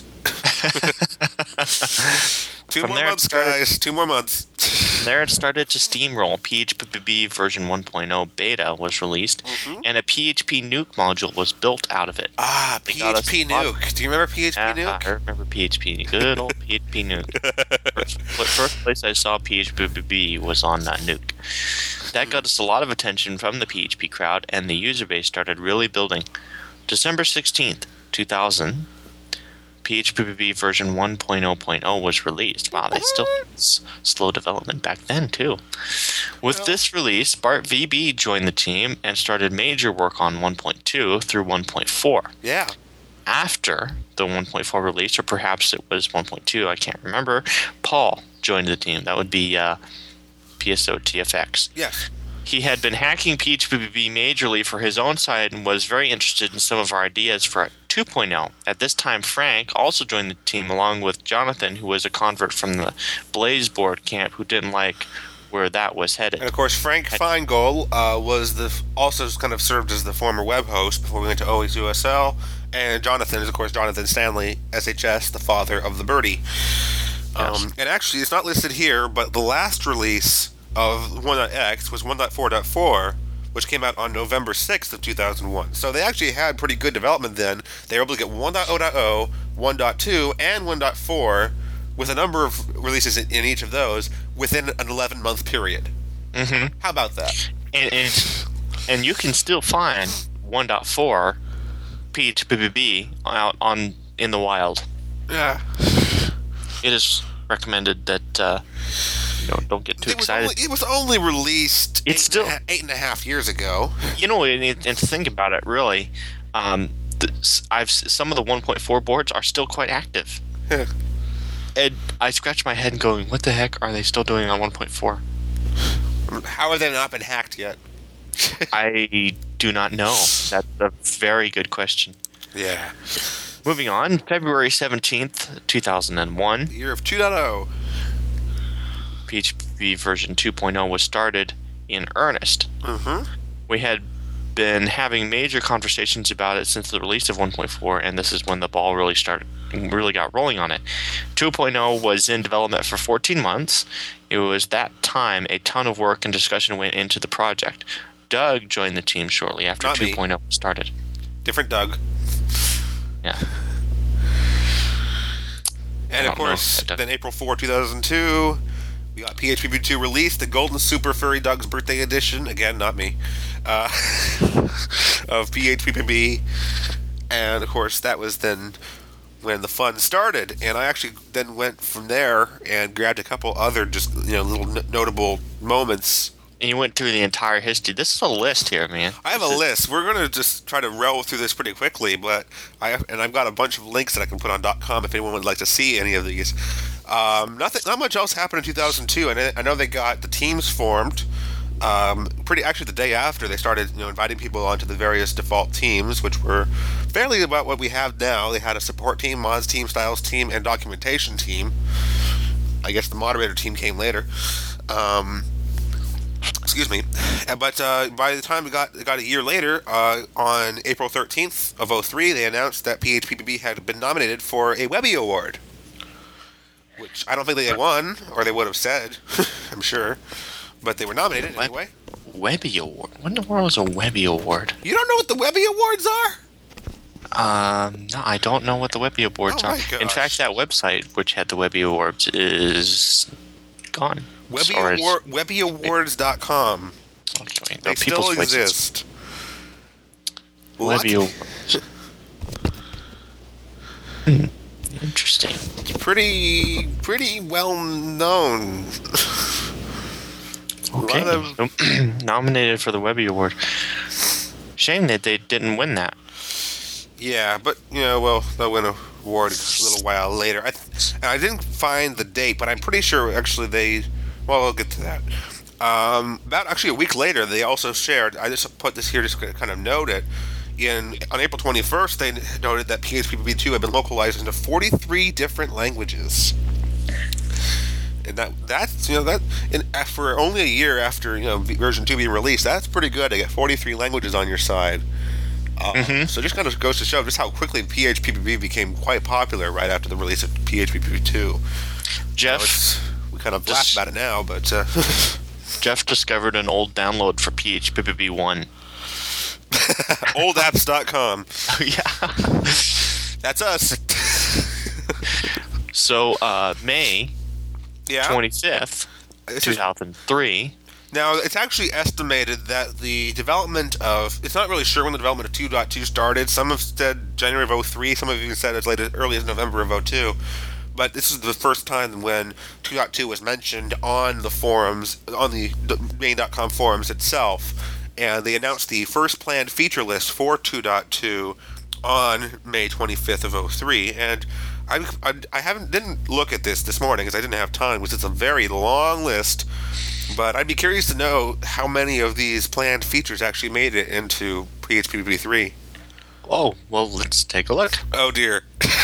Speaker 1: 2 more months, guys. 2 more months.
Speaker 2: There it started to steamroll. PHPBB version 1.0 beta was released, and a PHP Nuke module was built out of it.
Speaker 1: PHP Nuke. Do you remember PHP Nuke?
Speaker 2: I remember PHP. Good old PHP Nuke. First place I saw PHPBB was on Nuke. That got us a lot of attention from the PHP crowd, and the user base started really building. December 16th, 2000, PHPBB version 1.0.0 was released. Wow, they still slow development back then, too. With this release, Bart VB joined the team and started major work on 1.2 through 1.4.
Speaker 1: Yeah.
Speaker 2: After the 1.4 release, or perhaps it was 1.2, I can't remember, Paul joined the team. That would be PSOTFX.
Speaker 1: Yes.
Speaker 2: He had been hacking PHPBB majorly for his own side and was very interested in some of our ideas for 2.0. At this time, Frank also joined the team along with Jonathan, who was a convert from the Blazeboard camp who didn't like where that was headed.
Speaker 1: And of course, Frank Feingold also kind of served as the former web host before we went to OSUSL, and Jonathan is, of course, Jonathan Stanley, SHS, the father of the Birdie.
Speaker 2: Yes.
Speaker 1: And actually, it's not listed here, but the last release of 1.x was 1.4.4, which came out on November 6th of 2001. So they actually had pretty good development then. They were able to get 1.0.0, 1.2, and 1.4 with a number of releases in each of those within an 11-month period.
Speaker 2: Mm-hmm.
Speaker 1: How about that?
Speaker 2: And you can still find 1.4 PHPBB out in the wild.
Speaker 1: Yeah.
Speaker 2: It is recommended that Don't get too excited.
Speaker 1: It was only released
Speaker 2: It's still
Speaker 1: 8.5 years ago.
Speaker 2: And to think about it, really, some of the 1.4 boards are still quite active. And I scratch my head going, what the heck are they still doing on 1.4?
Speaker 1: How have they not been hacked yet?
Speaker 2: I do not know. That's a very good question.
Speaker 1: Yeah.
Speaker 2: Moving on, February 17th, 2001.
Speaker 1: Year of 2.0.
Speaker 2: PHP version 2.0 was started in earnest.
Speaker 1: Mm-hmm.
Speaker 2: We had been having major conversations about it since the release of 1.4, and this is when the ball really got rolling on it. 2.0 was in development for 14 months. It was that time a ton of work and discussion went into the project. Doug joined the team shortly after 2.0 started.
Speaker 1: Different Doug.
Speaker 2: Yeah.
Speaker 1: And of course, then April 4, 2002, we got PHP 2 released, the Golden Super Furry Doug's Birthday Edition. Again, not me. Of PHP. And of course, that was then when the fun started. And I actually then went from there and grabbed a couple other just little notable moments.
Speaker 2: And you went through the entire history. This is a list here, man.
Speaker 1: I have a list. We're going to just try to roll through this pretty quickly, but I've got a bunch of links that I can put on .com if anyone would like to see any of these. Not much else happened in 2002, and I know they got the teams formed. Actually the day after they started, inviting people onto the various default teams, which were fairly about what we have now. They had a support team, mods team, styles team, and documentation team. I guess the moderator team came later. Excuse me. But by the time we got a year later, on April 13th of 2003, they announced that PHPBB had been nominated for a Webby Award, which I don't think they won, or they would have said, I'm sure. But they were nominated anyway.
Speaker 2: Webby Award? What in the world is a Webby Award?
Speaker 1: You don't know what the Webby Awards are?
Speaker 2: No, I don't know what the Webby Awards are.
Speaker 1: Gosh.
Speaker 2: In fact, that website, which had the Webby Awards, is gone.
Speaker 1: Webbyawards.com.
Speaker 2: Okay,
Speaker 1: they still exist.
Speaker 2: Webby Awards. Interesting.
Speaker 1: It's pretty well known.
Speaker 2: Okay. Nominated for the Webby Award. Shame that they didn't win that.
Speaker 1: Yeah, but they'll win an award a little while later. I didn't find the date, but I'm pretty sure actually we'll get to that. About actually a week later, they also shared. I just put this here just to kind of note it. On April 21st, they noted that PHP 2 had been localized into 43 different languages. And that's for only a year after version 2 being released, that's pretty good to get 43 languages on your side. So just kind of goes to show just how quickly PHP became quite popular right after the release of PHP 2.
Speaker 2: Jeff,
Speaker 1: we kind of laugh about it now, but
Speaker 2: Jeff discovered an old download for PHP 1.
Speaker 1: Oldapps.com.
Speaker 2: Yeah,
Speaker 1: that's us.
Speaker 2: So May 25th, 2003.
Speaker 1: Now, it's actually estimated that the development of... It's not really sure when the development of 2.2 started. Some have said January of 2003. Some have even said as late as early as November of 2002. But this is the first time when 2.2 was mentioned on the forums, on the main.com forums itself. And they announced the first planned feature list for 2.2 on May 25th of 2003. And I didn't look at this morning because I didn't have time, because it's a very long list. But I'd be curious to know how many of these planned features actually made it into PHP 3.
Speaker 2: Oh, well, let's take a look.
Speaker 1: Oh, dear.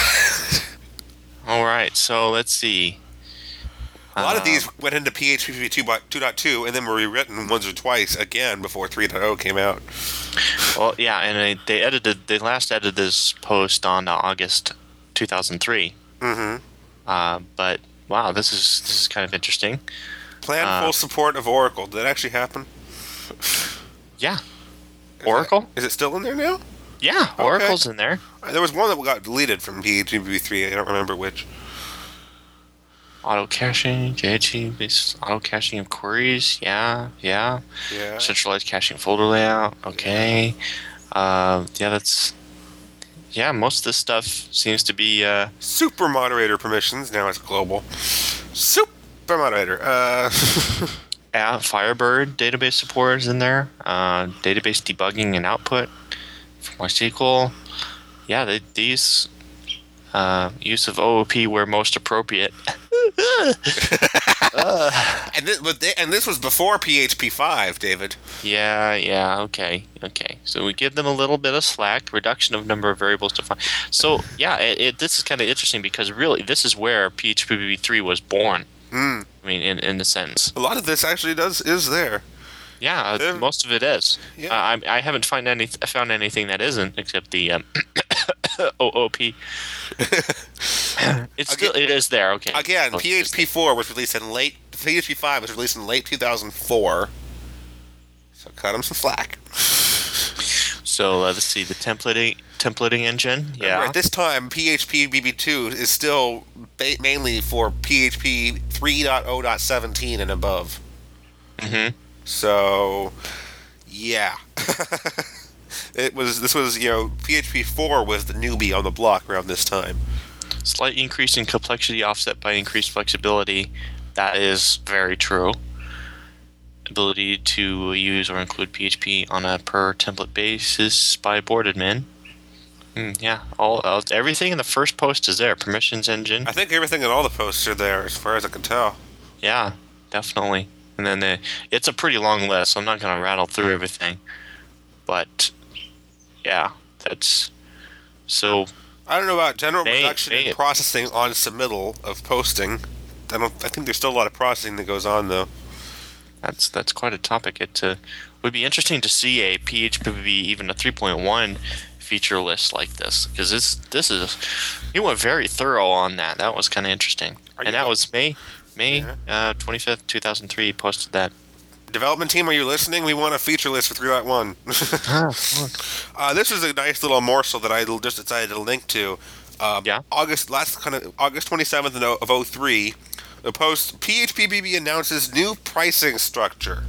Speaker 2: All right, so let's see.
Speaker 1: A lot of these went into PHP 2.2 and then were rewritten once or twice again before 3.0 came out.
Speaker 2: Well, yeah, and they last edited this post on August 2003.
Speaker 1: Mm-hmm.
Speaker 2: But wow, this is kind of interesting.
Speaker 1: Planned full support of Oracle. Did that actually happen?
Speaker 2: Yeah. Oracle?
Speaker 1: Is it still in there now?
Speaker 2: Yeah,
Speaker 1: Okay.
Speaker 2: Oracle's in there.
Speaker 1: There was one that got deleted from PHP 3. I don't remember which.
Speaker 2: Auto caching, JHE, auto caching of queries. Yeah. Centralized caching folder layout. Okay. Most of this stuff seems to be
Speaker 1: Super moderator permissions. Now it's global. Super moderator.
Speaker 2: Firebird database support is in there. Database debugging and output for MySQL. Yeah, these use of OOP where most appropriate.
Speaker 1: And this was before PHP 5, David.
Speaker 2: Yeah, okay. So we give them a little bit of slack, reduction of number of variables defined. So, yeah, this is kind of interesting because really this is where PHP 3 was born. I mean, in a sense.
Speaker 1: A lot of this actually is there.
Speaker 2: Yeah, most of it is.
Speaker 1: Yeah.
Speaker 2: I haven't found anything that isn't, except the OOP. It is there. Okay.
Speaker 1: Again, PHP 4 was released in late. PHP 5 was released in late 2004. So cut them some slack.
Speaker 2: So let's see the templating engine. Yeah.
Speaker 1: Remember, at this time, PHP BB2 is still mainly for PHP 3.0.17 and above.
Speaker 2: Mm-hmm.
Speaker 1: So, yeah. This was PHP 4 was the newbie on the block around this time.
Speaker 2: Slight increase in complexity offset by increased flexibility. That is very true. Ability to use or include PHP on a per template basis by board admin. Yeah, everything in the first post is there. Permissions engine.
Speaker 1: I think everything in all the posts are there, as far as I can tell.
Speaker 2: Yeah, definitely. And then it's a pretty long list, so I'm not going to rattle through everything. But, yeah, that's... So...
Speaker 1: I don't know about general production and processing on submittal of posting. I think there's still a lot of processing that goes on, though.
Speaker 2: That's quite a topic. It would be interesting to see a PHP, even a 3.1 feature list like this, because this is you went very thorough on that. That was kind of interesting, and that was May 25th, 2003. Posted that.
Speaker 1: Development team, are you listening? We want a feature list for 3.1. This is a nice little morsel that I just decided to link to. August 27th of 03. The post PHPBB announces new pricing structure.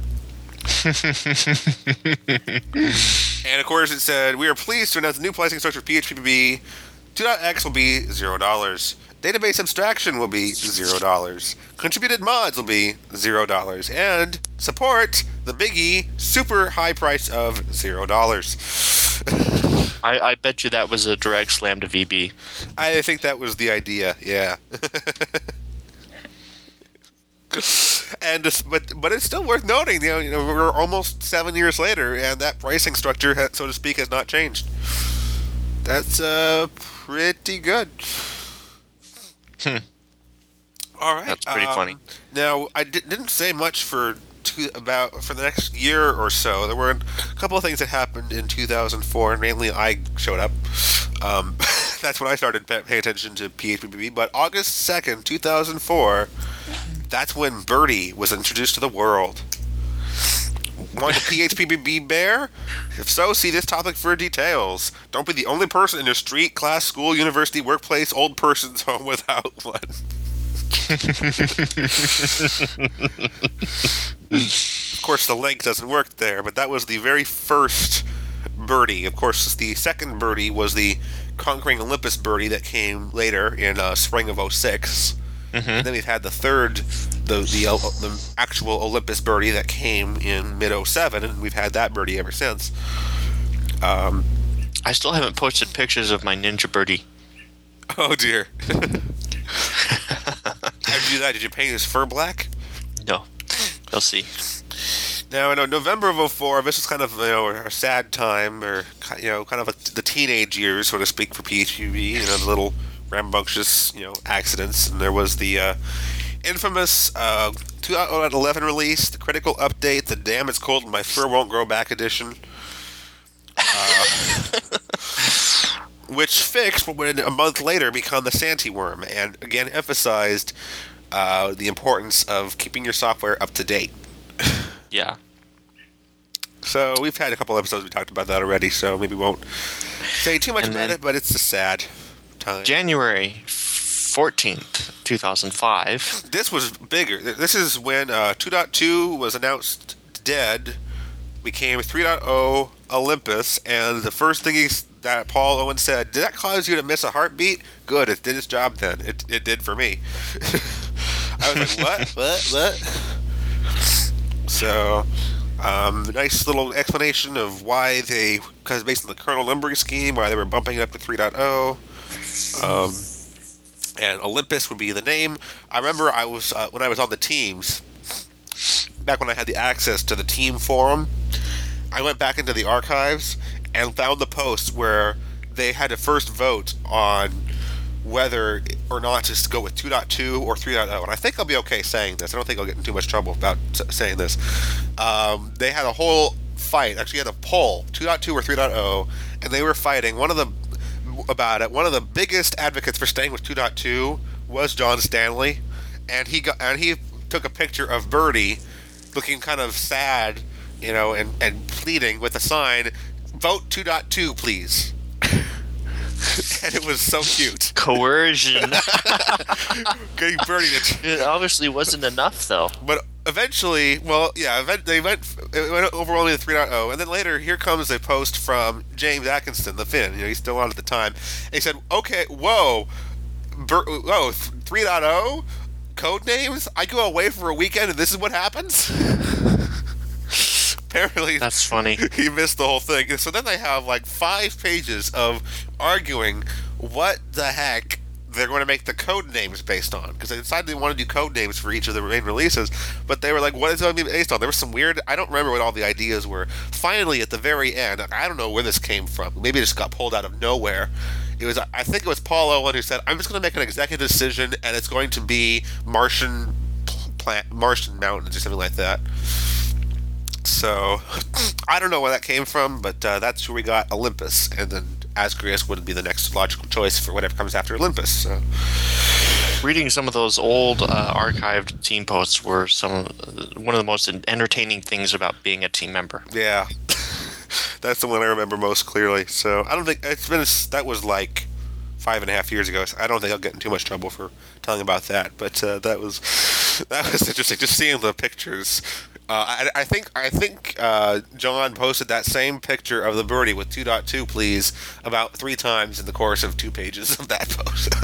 Speaker 1: And of course it said, we are pleased to announce the new pricing structure for PHPBB. 2.x will be $0. Database abstraction will be $0. Contributed mods will be $0. And support the biggie super high price of $0.
Speaker 2: I bet you that was a direct slam to VB.
Speaker 1: I think that was the idea, yeah. But it's still worth noting, we're almost 7 years later, and that pricing structure, so to speak, has not changed. That's pretty good. All right.
Speaker 2: That's pretty funny.
Speaker 1: Now, I didn't say much for the next year or so. There were a couple of things that happened in 2004, and mainly I showed up. That's when I started paying attention to PHPBB. But August 2nd, 2004, that's when Birdie was introduced to the world. Want a PHPBB bear? If so, see this topic for details. Don't be the only person in your street, class, school, university, workplace, old person's home without one. Of course, the link doesn't work there, but that was the very first Birdie. Of course, the second Birdie was the Conquering Olympus Birdie that came later in spring of 06. Mm-hmm. And then we've had the third, the actual Olympus Birdie that came in mid 07, and we've had that Birdie ever since.
Speaker 2: I still haven't posted pictures of my Ninja Birdie.
Speaker 1: Oh dear. How'd you do that? Did you paint his fur black?
Speaker 2: No. They'll see.
Speaker 1: Now, in November of 04, this is kind of a sad time, or kind of like the teenage years, so to speak, for PHPB. The little rambunctious, accidents, and there was the infamous 2011 release, the critical update, the "Damn It's Cold and My Fur Won't Grow Back" edition, which fixed what would a month later become the Santiworm, and again emphasized the importance of keeping your software up to date.
Speaker 2: Yeah.
Speaker 1: So we've had a couple episodes we talked about that already, so maybe won't say too much about it, but it's a sad time.
Speaker 2: January 14th, 2005.
Speaker 1: This was bigger. This is when 2.2 was announced dead, became 3.0 Olympus, and the first thing that Paul Owen said, "Did that cause you to miss a heartbeat? Good, it did its job then. It did for me." I was like, what? So, nice little explanation of why because based on the kernel numbering scheme, why they were bumping it up to 3.0. And Olympus would be the name. I remember when I was on the teams, back when I had the access to the team forum, I went back into the archives and found the post where they had to first vote on whether or not to go with 2.2 or 3.0. And I think I'll be okay saying this. I don't think I'll get in too much trouble about saying this. They had a whole fight. Actually, had a poll, 2.2 or 3.0, and they were fighting. One of the biggest advocates for staying with 2.2 was John Stanley, and he took a picture of Birdie looking kind of sad, and pleading with a sign, "Vote 2.2, please." And it was so cute.
Speaker 2: Coercion.
Speaker 1: Getting Birdie to...
Speaker 2: It obviously wasn't enough, though.
Speaker 1: But eventually, it went overwhelmingly to 3.0, and then later, here comes a post from James Atkinson, the Finn. He's still on at the time. And he said, "Okay, whoa, 3.0? Code names? I go away for a weekend and this is what happens?" Apparently,
Speaker 2: that's funny.
Speaker 1: He missed the whole thing. So then they have like 5 pages of arguing what the heck they're going to make the code names based on, because they decided they want to do code names for each of the main releases, but they were like, what is it going to be based on? There was some weird, I don't remember what all the ideas were. Finally, at the very end, I don't know where this came from. Maybe it just got pulled out of nowhere. I think it was Paul Owen who said, "I'm just going to make an executive decision, and it's going to be Martian mountains," or something like that. So, I don't know where that came from, but that's where we got Olympus, and then Asgrius would be the next logical choice for whatever comes after Olympus. So.
Speaker 2: Reading some of those old archived team posts were one of the most entertaining things about being a team member.
Speaker 1: Yeah, that's the one I remember most clearly. So I don't think that was like 5.5 years ago. So I don't think I'll get in too much trouble for telling about that. But that was interesting, just seeing the pictures. I think John posted that same picture of the Birdie with 2.2 please about 3 times in the course of 2 pages of that post.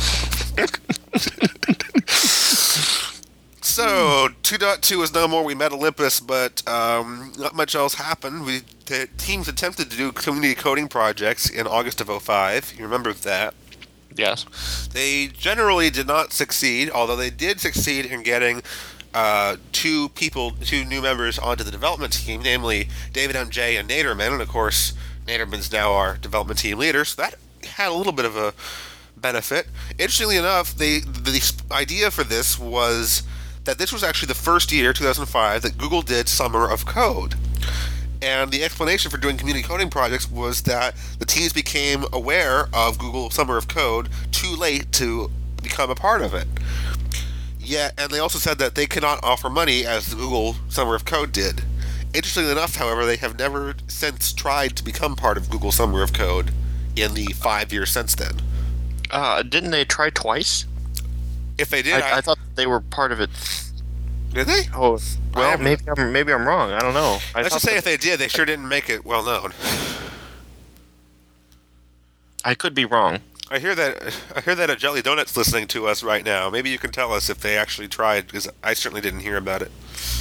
Speaker 1: So 2.2 is no more. We met Olympus, but not much else happened. The teams attempted to do community coding projects in August of 2005. You remember that?
Speaker 2: Yes.
Speaker 1: They generally did not succeed, although they did succeed in getting 2 new members onto the development team, namely David MJ and Naderman, and of course Naderman's now our development team leader, so that had a little bit of a benefit. Interestingly enough, the idea for this was that this was actually the first year, 2005, that Google did Summer of Code. And the explanation for doing community coding projects was that the teams became aware of Google Summer of Code too late to become a part of it. Yeah, and they also said that they cannot offer money as the Google Summer of Code did. Interestingly enough, however, they have never since tried to become part of Google Summer of Code in the 5 years since then.
Speaker 2: Didn't they try twice?
Speaker 1: If they did,
Speaker 2: I thought they were part of it.
Speaker 1: Did they?
Speaker 2: Oh, well, maybe I'm wrong. I don't know.
Speaker 1: Let's just say if they did, they sure didn't make it well known.
Speaker 2: I could be wrong.
Speaker 1: I hear that a Jelly Donut's listening to us right now. Maybe you can tell us if they actually tried, because I certainly didn't hear about it.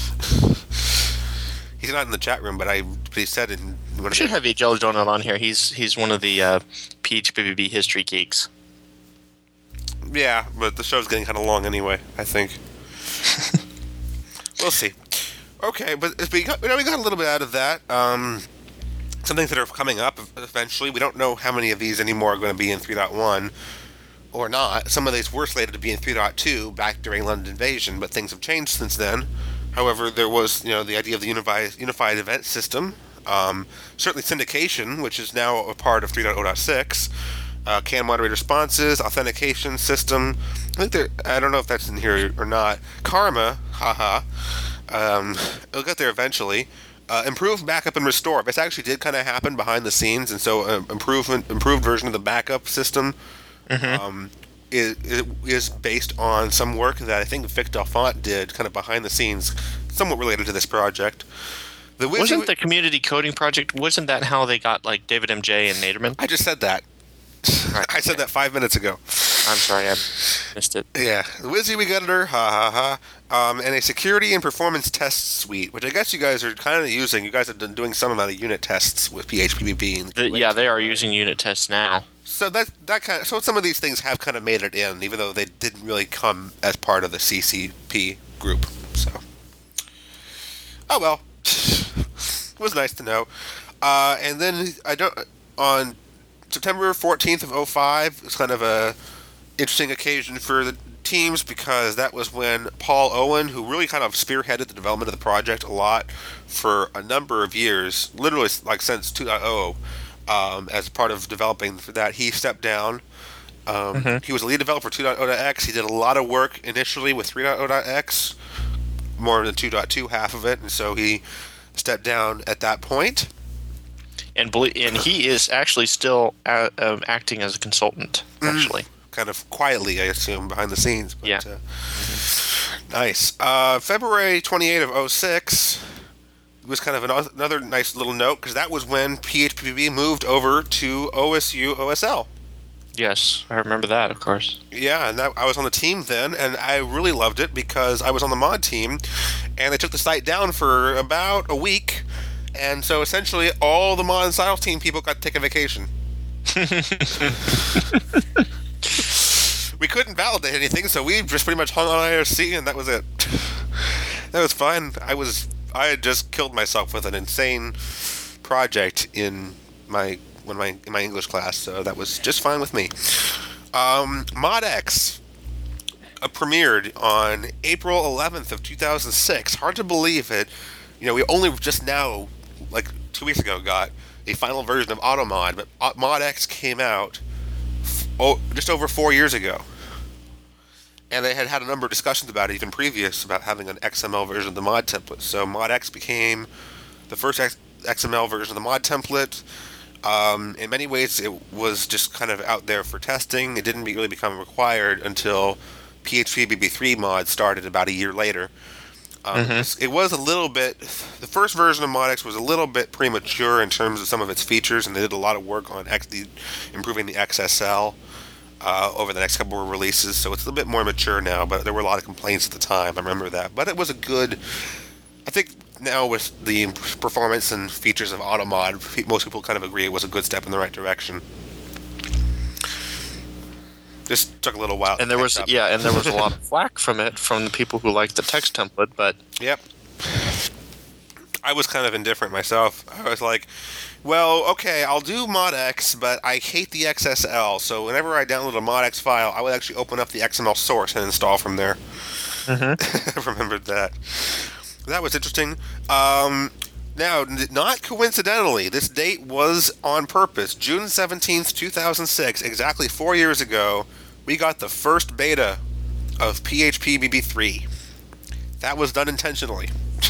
Speaker 1: He's not in the chat room, but he said in one of
Speaker 2: We should have a Jelly Donut on here. He's one of the PHPBB history geeks.
Speaker 1: Yeah, but the show's getting kind of long anyway, I think. We'll see. Okay, but we got a little bit out of that. Some things that are coming up eventually. We don't know how many of these anymore are going to be in 3.1 or not. Some of these were slated to be in 3.2 back during London Invasion, but things have changed since then. However, there was the idea of the unified event system. Certainly syndication, which is now a part of 3.0.6. Can moderate responses, authentication system. I don't know if that's in here or not. Karma, haha. It'll get there eventually. Improved backup and restore. This actually did kind of happen behind the scenes, and so improved version of the backup system is based on some work that I think Vic Delfont did kind of behind the scenes, somewhat related to this project.
Speaker 2: Wasn't the community coding project, wasn't that how they got like David MJ and Naderman?
Speaker 1: I just said that.
Speaker 2: Right.
Speaker 1: I said that 5 minutes ago.
Speaker 2: I'm sorry, I missed it.
Speaker 1: Yeah, the WYSIWYG editor, ha ha ha, and a security and performance test suite, which I guess you guys are kind of using. You guys have been doing some amount of unit tests with PHPBB.
Speaker 2: Yeah, they are using unit tests now.
Speaker 1: So so some of these things have kind of made it in, even though they didn't really come as part of the CCP group. So, oh well, it was nice to know. And then on September 14th of '05, it's kind of a interesting occasion for the teams because that was when Paul Owen, who really kind of spearheaded the development of the project a lot for a number of years, literally like since 2.0, as part of developing for that, he stepped down. He was a lead developer for 2.0.x. He did a lot of work initially with 3.0.x, more than 2.2 half of it, and so he stepped down at that point.
Speaker 2: And he is actually still acting as a consultant, actually.
Speaker 1: Kind of quietly, I assume, behind the scenes. But,
Speaker 2: yeah.
Speaker 1: Nice. February 28th of '06 was kind of another nice little note, because that was when PHPBB moved over to OSU OSL.
Speaker 2: Yes, I remember that, of course.
Speaker 1: Yeah, and I was on the team then, and I really loved it because I was on the mod team, and they took the site down for about a week, and so essentially all the mod and Styles team people got to take a vacation. We couldn't validate anything, so we just pretty much hung on IRC, and that was it. That was fine. I had just killed myself with an insane project in my English class, so that was just fine with me. ModX premiered on April 11th of 2006. Hard to believe it. We only just now, like 2 weeks ago, got a final version of AutoMod, but ModX came out just over 4 years ago. And they had a number of discussions about it even previous, about having an XML version of the mod template. So ModX became the first XML version of the mod template. In many ways, it was just kind of out there for testing. It didn't really become required until PHPBB3 mod started about a year later. It was a little bit... The first version of ModX was a little bit premature in terms of some of its features, and they did a lot of work on improving the XSL over the next couple of releases, so it's a little bit more mature now, but there were a lot of complaints at the time. I remember that. But it was a good... I think now with the performance and features of AutoMod, most people kind of agree it was a good step in the right direction. Just took a little while.
Speaker 2: And there was a lot of flack from the people who liked the text template, but...
Speaker 1: Yep. I was kind of indifferent myself. I was like, well, okay, I'll do ModX, but I hate the XSL, so whenever I download a ModX file, I would actually open up the XML source and install from there. I remembered that. That was interesting. Now, not coincidentally, this date was on purpose. June 17th, 2006, exactly 4 years ago, we got the first beta of PHPBB3. That was done intentionally.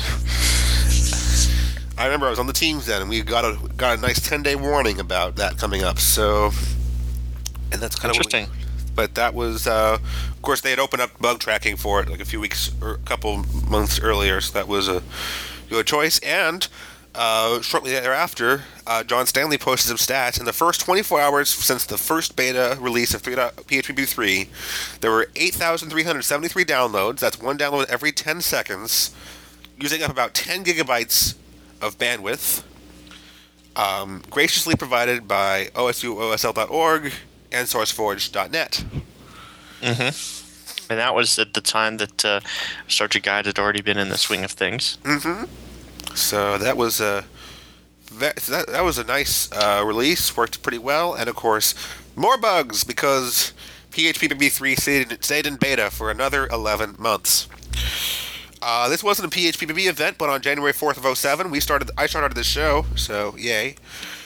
Speaker 1: I remember I was on the teams then, and we got a nice 10-day warning about that coming up. So, and that's kind of
Speaker 2: interesting.
Speaker 1: But that was, of course, they had opened up bug tracking for it like a few weeks or a couple months earlier. So that was a good choice. And shortly thereafter, John Stanley posted some stats. In the first 24 hours since the first beta release of PHPBB3, there were 8,373 downloads. That's one download every 10 seconds, using up about 10 gigabytes of bandwidth, graciously provided by OSUOSL.org and SourceForge.net.
Speaker 2: And that was at the time that Starter Guide had already been in the swing of things.
Speaker 1: So that was that was a nice release. Worked pretty well, and of course, more bugs because PHPBB3 stayed in beta for another 11 months. This wasn't a PHPBB event, but on January 4th of 07, I started this show, so yay.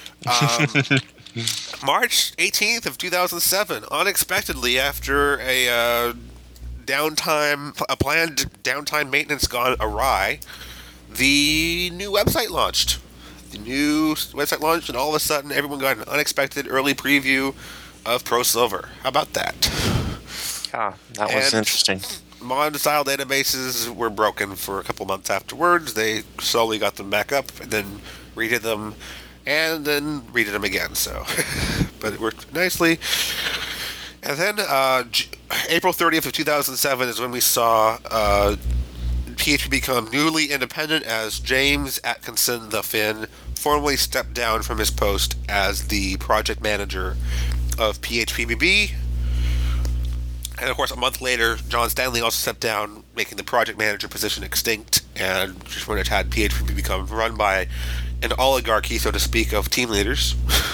Speaker 1: March 18th of 2007, unexpectedly, after a planned downtime maintenance gone awry, the new website launched. And all of a sudden, everyone got an unexpected early preview of Pro Silver. How about that?
Speaker 2: Yeah, that was interesting.
Speaker 1: Mod-style databases were broken for a couple months afterwards. They slowly got them back up, and then redid them, and then redid them again. So, but it worked nicely. And then April 30th of 2007 is when we saw PHP become newly independent as James Atkinson, the Finn, formally stepped down from his post as the project manager of PHPBB. And of course, a month later, John Stanley also stepped down, making the project manager position extinct, and just when it had PHP become run by an oligarchy, so to speak, of team leaders.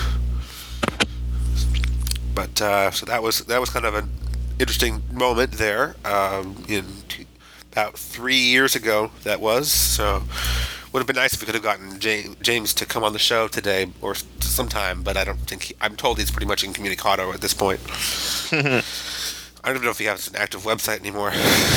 Speaker 1: But so that was kind of an interesting moment there. About 3 years ago, that was. So would have been nice if we could have gotten James to come on the show today or sometime, but I don't think I'm told he's pretty much incommunicado at this point. I don't even know if he has an active website anymore.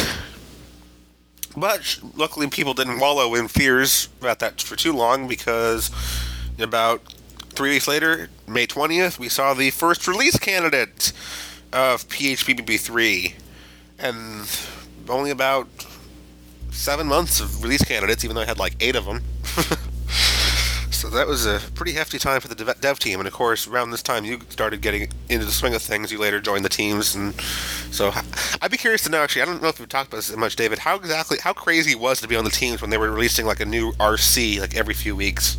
Speaker 1: But luckily, people didn't wallow in fears about that for too long, because about 3 weeks later, May 20th, we saw the first release candidate of PHPBB3. And only about 7 months of release candidates, even though I had like 8 of them. So that was a pretty hefty time for the dev team. And of course, around this time, you started getting into the swing of things. You later joined the teams. And so I'd be curious to know, actually, I don't know if we've talked about this much, David, how crazy it was to be on the teams when they were releasing like a new RC like every few weeks?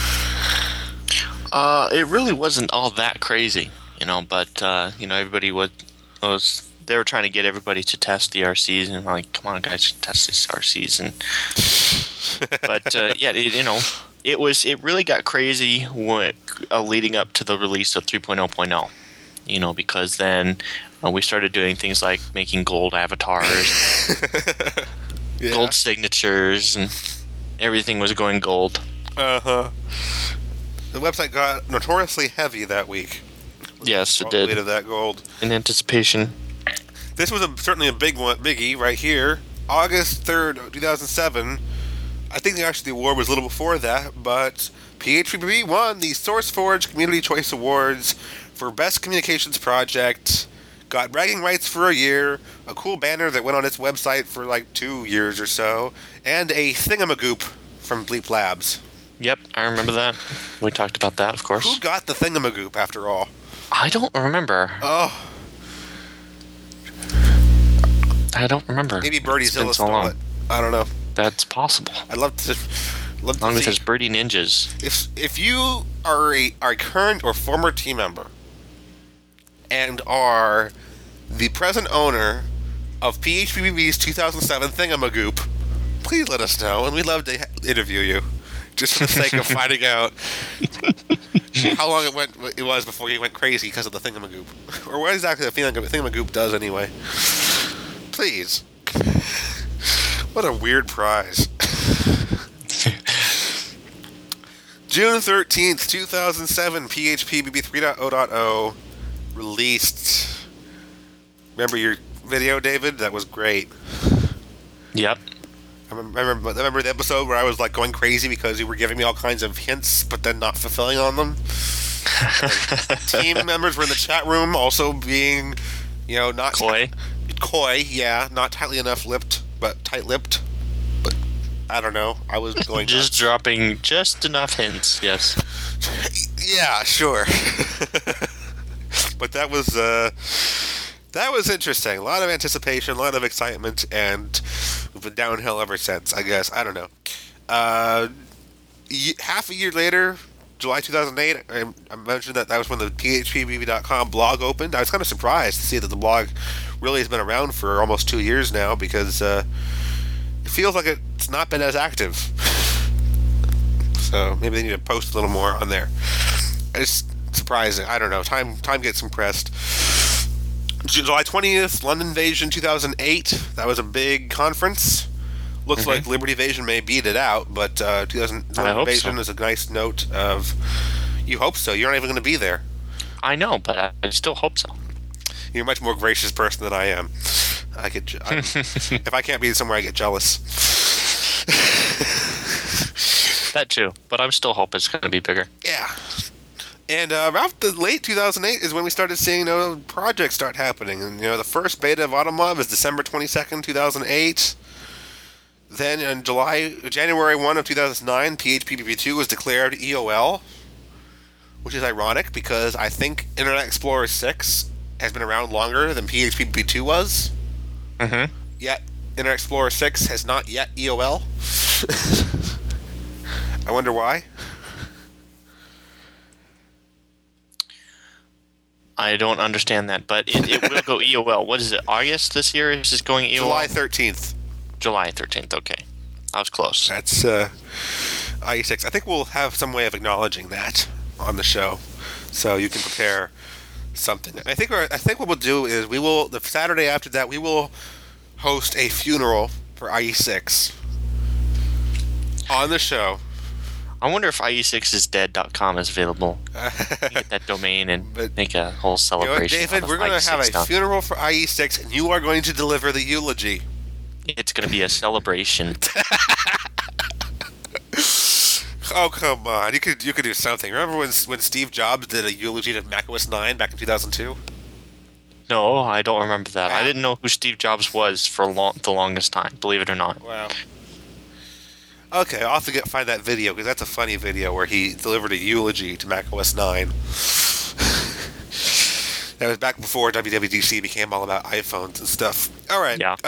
Speaker 2: It really wasn't all that crazy, but, everybody they were trying to get everybody to test the RCs, and like, come on, guys, test these RCs. But it really got crazy leading up to the release of 3.0.0, because then we started doing things like making gold avatars, yeah, gold signatures, and everything was going gold.
Speaker 1: Uh-huh. The website got notoriously heavy that week.
Speaker 2: Yes, it did.
Speaker 1: Of that gold.
Speaker 2: In anticipation.
Speaker 1: This was certainly a biggie right here. August 3rd, 2007. I think the award was a little before that, but PHPBB won the SourceForge Community Choice Awards for Best Communications Project. Got bragging rights for a year, a cool banner that went on its website for like 2 years or so, and a thingamagoop from Bleep Labs.
Speaker 2: Yep, I remember that. We talked about that, of course.
Speaker 1: Who got the thingamagoop, after all?
Speaker 2: I don't remember.
Speaker 1: Oh.
Speaker 2: I don't remember.
Speaker 1: Maybe Birdie Zilla stole it. I don't know.
Speaker 2: That's possible.
Speaker 1: I'd love to
Speaker 2: as long as there's Birdie Ninjas.
Speaker 1: If you are a current or former team member and are the present owner of PHPBB's 2007 thingamagoop, please let us know, and we'd love to interview you, just for the sake of finding out how long it was before you went crazy because of the thingamagoop, or what exactly the thingamagoop does anyway. Please. What a weird prize. June 13th, 2007, PHPBB 3.0.0 released. Remember your video, David? That was great.
Speaker 2: Yep.
Speaker 1: I remember the episode where I was like going crazy because you were giving me all kinds of hints, but then not fulfilling on them. Team members were in the chat room also being, not
Speaker 2: coy.
Speaker 1: Coy, yeah, not tightly enough lipped, but tight-lipped. But I don't know. I was going
Speaker 2: just dropping just enough hints. Yes.
Speaker 1: Yeah, sure. But that was interesting. A lot of anticipation, a lot of excitement, and we've been downhill ever since, I guess. I don't know. Half a year later, July 2008, I mentioned that was when the phpbb.com blog opened. I was kind of surprised to see that the blog really has been around for almost 2 years now, because it feels like it's not been as active. So maybe they need to post a little more on there. It's surprising. I don't know. Time gets compressed. July 20th, London Invasion 2008. That was a big conference. Looks like Liberty Invasion may beat it out, but London Invasion is a nice note of... You hope so. You're not even going to be there.
Speaker 2: I know, but I still hope so.
Speaker 1: You're a much more gracious person than I am. If I can't be somewhere, I get jealous.
Speaker 2: That too, but I'm still hoping it's going to be bigger.
Speaker 1: Yeah. And around the late 2008 is when we started seeing projects start happening. And the first beta of Automlove is December 22nd, 2008. Then in January 1 of 2009, PHPBB2 was declared EOL, which is ironic because I think Internet Explorer 6 has been around longer than PHP 2 was.
Speaker 2: Mm-hmm.
Speaker 1: Yet Internet Explorer 6 has not yet EOL. I wonder why.
Speaker 2: I don't understand that, but it will go EOL. What is it, August this year? Is this going EOL?
Speaker 1: July 13th.
Speaker 2: July 13th, okay. I was close.
Speaker 1: That's IE6. I think we'll have some way of acknowledging that on the show, so you can prepare something. I think what we'll do is the Saturday after that we will host a funeral for IE6 on the show.
Speaker 2: I wonder if IE6isdead.com is available. Get that domain and make a whole celebration.
Speaker 1: David, we're going to have a funeral for IE6, and you are going to deliver the eulogy.
Speaker 2: It's going to be a celebration.
Speaker 1: Oh, come on. You could do something. Remember when Steve Jobs did a eulogy to macOS 9 back in 2002?
Speaker 2: No, I don't remember that.
Speaker 1: Wow.
Speaker 2: I didn't know who Steve Jobs was for the longest time, believe it or not.
Speaker 1: Wow. Okay, I'll have to find that video, because that's a funny video where he delivered a eulogy to macOS 9. That was back before WWDC became all about iPhones and stuff. All right.
Speaker 2: Yeah.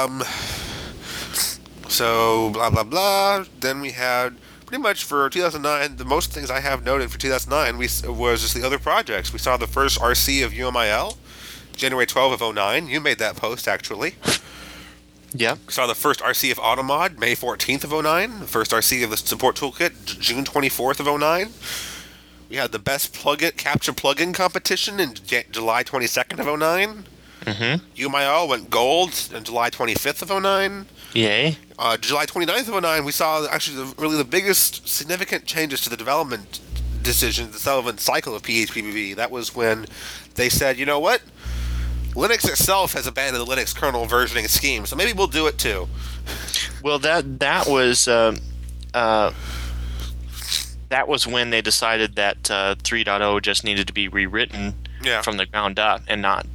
Speaker 1: So, blah, blah, blah. Then we had, pretty much for 2009, the most things I have noted for 2009 was just the other projects. We saw the first RC of UMIL, January 12th of 2009. You made that post, actually.
Speaker 2: Yeah.
Speaker 1: We saw the first RC of Automod, May 14th of 2009. The first RC of the Support Toolkit, June 24th of 2009. We had the best capture plugin competition in July 22nd of 2009.
Speaker 2: Mm-hmm.
Speaker 1: UMIL went gold on July 25th of 2009.
Speaker 2: Yay.
Speaker 1: July 29th of 2009, we saw actually really the biggest significant changes to the development decision, the development cycle of PHPBB. That was when they said, you know what? Linux itself has abandoned the Linux kernel versioning scheme, so maybe we'll do it too.
Speaker 2: Well, that was when they decided that 3.0 just needed to be rewritten from the ground up, and not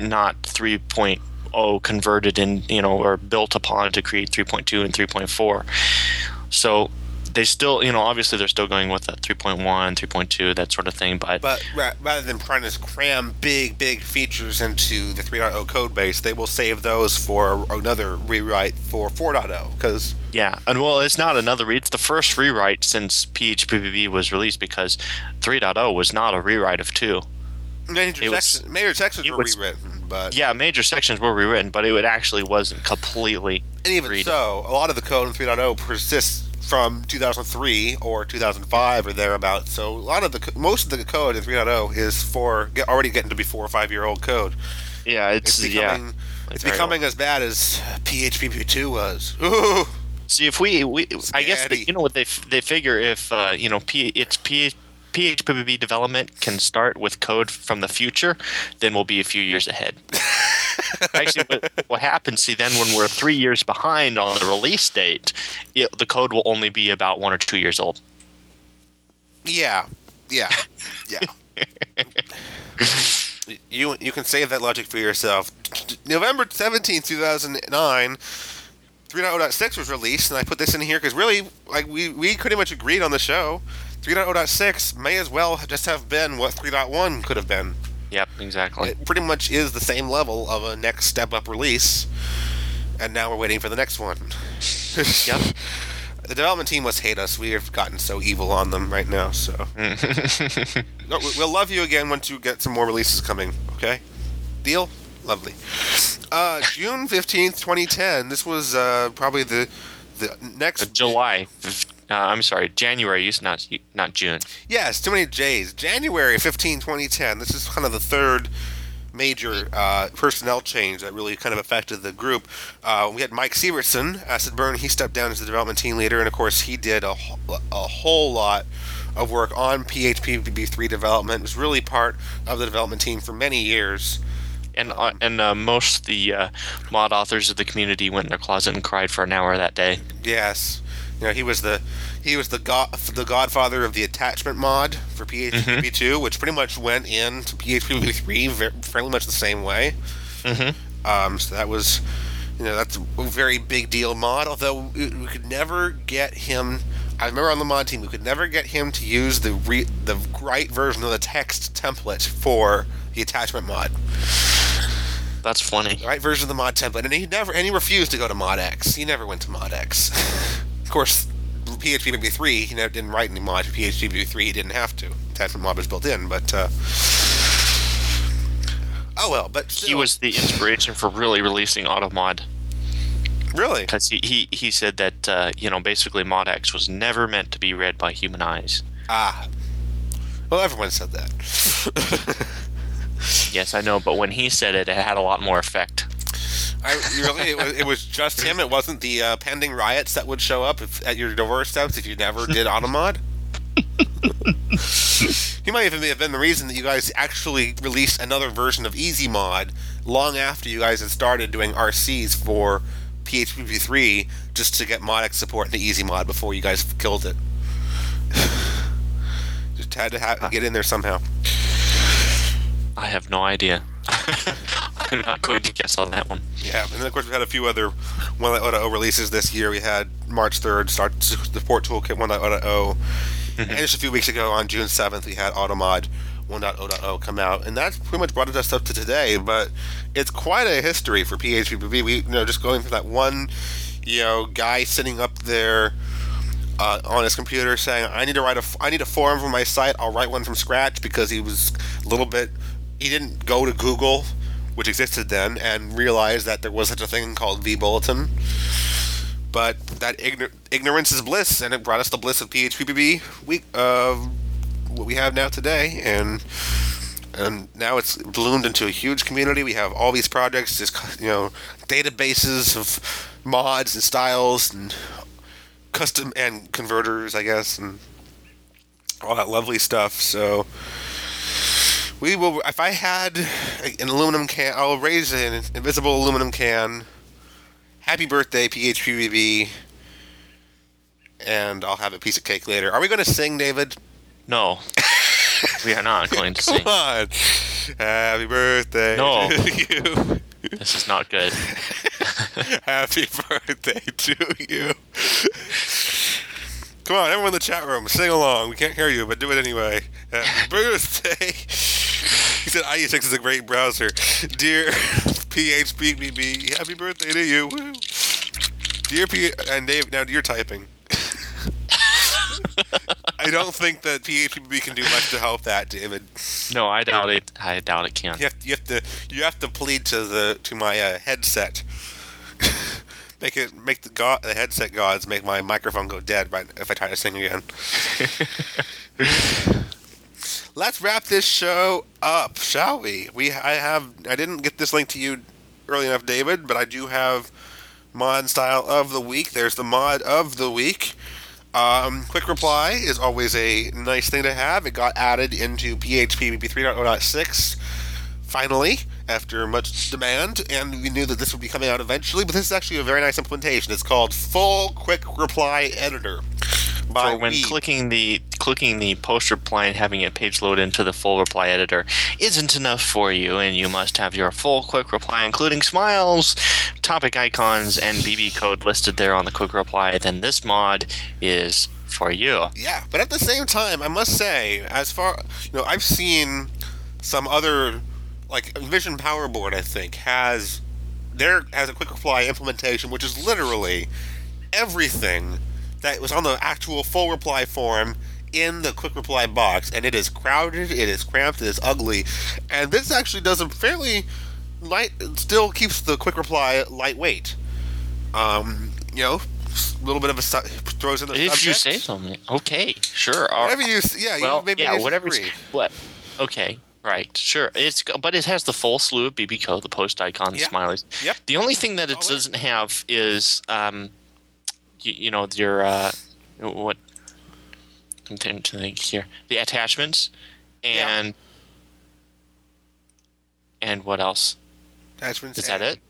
Speaker 2: 3.0 converted in or built upon to create 3.2 and 3.4. So they still, obviously they're still going with that 3.1, 3.2, that sort of thing. But
Speaker 1: rather than trying to cram big features into the 3.0 code base, they will save those for another rewrite for 4.0. Because
Speaker 2: and well, it's not another it's the first rewrite since PHPBB was released, because 3.0 was not a rewrite of 2.
Speaker 1: Major sections were rewritten, but
Speaker 2: major sections were rewritten, but it actually wasn't completely.
Speaker 1: And even so, a lot of the code in 3.0 persists from 2003 or 2005 or thereabouts. So most of the code in 3.0 is already getting to be 4 or 5 year old code.
Speaker 2: Yeah, it's
Speaker 1: becoming as bad as PHP 2 was. Ooh.
Speaker 2: See, if we I guess what they figure, if PHPBB development can start with code from the future, then we'll be a few years ahead. Actually, what happens, then when we're 3 years behind on the release date, the code will only be about 1 or 2 years old.
Speaker 1: Yeah. You can save that logic for yourself. November 17th, 2009, 3.0.6 was released, and I put this in here because really, we pretty much agreed on the show. 3.0.6 may as well just have been what 3.1 could have been.
Speaker 2: Yep, exactly.
Speaker 1: It pretty much is the same level of a next step-up release, and now we're waiting for the next one.
Speaker 2: Yep.
Speaker 1: The development team must hate us. We have gotten so evil on them right now, so... We'll love you again once you get some more releases coming, okay? Deal? Lovely. June 15th, 2010. This was probably the next...
Speaker 2: July. I'm sorry, January, not June.
Speaker 1: Yes, too many J's. January 15, 2010. This is kind of the third major personnel change that really kind of affected the group. We had Mike Sievertson, Acid Burn. He stepped down as the development team leader, and of course he did a whole lot of work on PHPBB3 development. It was really part of the development team for many years.
Speaker 2: And most of the mod authors of the community went in their closet and cried for an hour that day.
Speaker 1: Yes. He was the godfather of the attachment mod for PHPBB2, which pretty much went into PHPBB3 fairly much the same way. Mm-hmm. So that was, that's a very big deal mod. Although we could never get him, I remember on the mod team we could never get him to use the right version of the text template for the attachment mod.
Speaker 2: That's funny.
Speaker 1: The right version of the mod template, and he refused to go to Mod X. He never went to Mod X. Of course, PHP BB3, he never didn't write any mod for PHP BB3. He didn't have to. Attachment mod was built in, but oh well. But still.
Speaker 2: He was the inspiration for really releasing AutoMod.
Speaker 1: Really?
Speaker 2: Because he said that, basically Mod X was never meant to be read by human eyes.
Speaker 1: Ah. Well, everyone said that.
Speaker 2: Yes, I know, but when he said it, it had a lot more effect.
Speaker 1: It was just him? It wasn't the pending riots that would show up at your doorsteps if you never did AutoMod? He might even have been the reason that you guys actually released another version of EasyMod long after you guys had started doing RCs for PHP 3 just to get ModX support in the EasyMod before you guys killed it. Just had to get in there somehow.
Speaker 2: I have no idea. I'm not going to guess on that one.
Speaker 1: Yeah, and then of course we had a few other 1.0 releases this year. We had March 3rd start support toolkit 1.0, and just a few weeks ago on June 7th we had AutoMod 1.0.0 come out, and that's pretty much brought us up to today. But it's quite a history for PHP. We just going from that one guy sitting up there on his computer saying, I need a forum for my site. I'll write one from scratch, because he was a little bit. He didn't go to Google, which existed then, and realize that there was such a thing called vBulletin. But that ignorance is bliss, and it brought us the bliss of PHPBB what we have now today, and now it's bloomed into a huge community. We have all these projects, just databases of mods and styles and custom and converters, I guess, and all that lovely stuff. So we will. If I had an aluminum can, I'll raise an invisible aluminum can. Happy birthday, PHPBB, and I'll have a piece of cake later. Are we going to sing, David?
Speaker 2: No, we are not going to sing.
Speaker 1: Come on. Happy birthday to you.
Speaker 2: This is not good.
Speaker 1: Happy birthday to you. Come on, everyone in the chat room, sing along. We can't hear you, but do it anyway. Happy birthday. He said IE6 is a great browser. Dear PHPBB, happy birthday to you. Woo. Dear and Dave, now you're typing. I don't think that PHPBB can do much to help that, David.
Speaker 2: No, I doubt it. I doubt it can.
Speaker 1: You have to plead to my headset. Make the headset gods make my microphone go dead right if I try to sing again. Let's wrap this show up, shall we? I didn't get this link to you early enough, David, but I do have mod style of the week. There's the mod of the week. Quick reply is always a nice thing to have. It got added into PHP 3.0.6 finally, after much demand, and we knew that this would be coming out eventually, but this is actually a very nice implementation. It's called Full Quick Reply Editor.
Speaker 2: For when clicking the post reply and having a page load into the full reply editor isn't enough for you, and you must have your full quick reply, including smiles, topic icons, and BB code listed there on the quick reply, then this mod is for you.
Speaker 1: Yeah, but at the same time, I must say, as far I've seen some other, like Vision PowerBoard, I think has a quick reply implementation, which is literally everything that was on the actual full reply form in the quick reply box, and it is crowded, it is cramped, it is ugly, and this actually does a fairly light, still keeps the quick reply lightweight. A little bit of a throws in the
Speaker 2: if
Speaker 1: subject.
Speaker 2: You say something, okay, sure.
Speaker 1: Whatever you,
Speaker 2: whatever. What? Okay. Right, sure. But it has the full slew of BB code, the post icon, the smileys.
Speaker 1: Yep.
Speaker 2: The only thing that it doesn't have is, your what? I'm trying to think here. The attachments, and what else?
Speaker 1: Attachments.
Speaker 2: Is that it?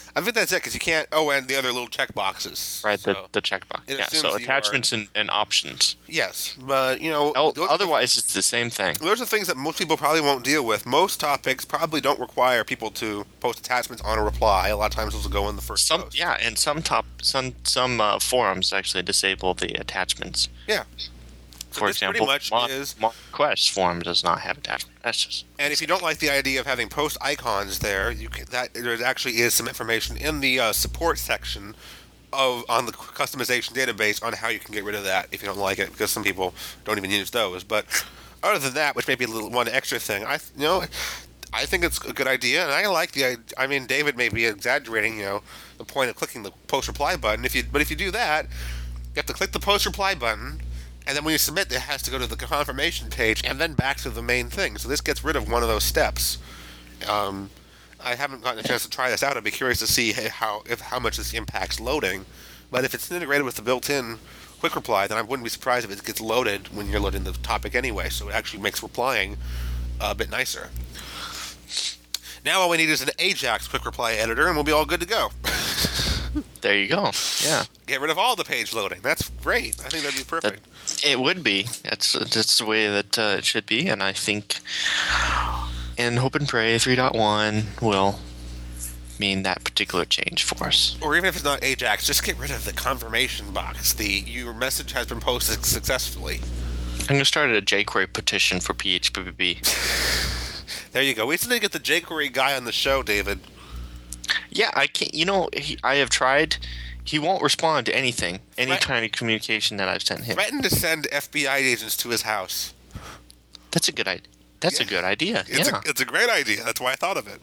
Speaker 1: I think that's it because you can't. Oh, and the other little check boxes.
Speaker 2: Right,
Speaker 1: So,
Speaker 2: the checkbox.
Speaker 1: it
Speaker 2: Yeah,
Speaker 1: assumes
Speaker 2: so
Speaker 1: you are-
Speaker 2: attachments and options.
Speaker 1: yes, but those are
Speaker 2: Otherwise, it's the same thing.
Speaker 1: those are things that most people probably won't deal with. Most topics probably don't require people to post attachments on a reply. A lot of times those will go in the first post.
Speaker 2: And some forums actually disable the attachments.
Speaker 1: Yeah. So
Speaker 2: For
Speaker 1: this
Speaker 2: example,
Speaker 1: pretty much is.
Speaker 2: Request forum does not have attachment. That's just
Speaker 1: And if you don't like the idea of having post icons there, there actually is some information in the support section on the customization database on how you can get rid of that if you don't like it, because some people don't even use those. But other than that, which may be a little one extra thing, I think it's a good idea, and I like the. I mean, David may be exaggerating, the point of clicking the post reply button. If you do that, you have to click the post reply button. And then when you submit, it has to go to the confirmation page and then back to the main thing. So this gets rid of one of those steps. I haven't gotten a chance to try this out. I'd be curious to see how much this impacts loading. But if it's integrated with the built-in quick reply, then I wouldn't be surprised if it gets loaded when you're loading the topic anyway. So it actually makes replying a bit nicer. Now all we need is an Ajax quick reply editor, and we'll be all good to go.
Speaker 2: there you go. Yeah,
Speaker 1: Get rid of all the page loading. That's great. I think that'd be perfect.
Speaker 2: it would be. That's the way that it should be, and I think in Hope and Pray 3.1 will mean that particular change for us.
Speaker 1: Or even if it's not Ajax, just get rid of the confirmation box. Your message has been posted successfully.
Speaker 2: I'm going to start a jQuery petition for PHPBB.
Speaker 1: There you go. We still need to get the jQuery guy on the show, David.
Speaker 2: Yeah, I can't. I have tried. He won't respond to anything, any
Speaker 1: Right.
Speaker 2: kind of communication that I've sent him.
Speaker 1: Threaten to send FBI agents to his house.
Speaker 2: That's a good idea. That's a good idea.
Speaker 1: It's a great idea. That's why I thought of it.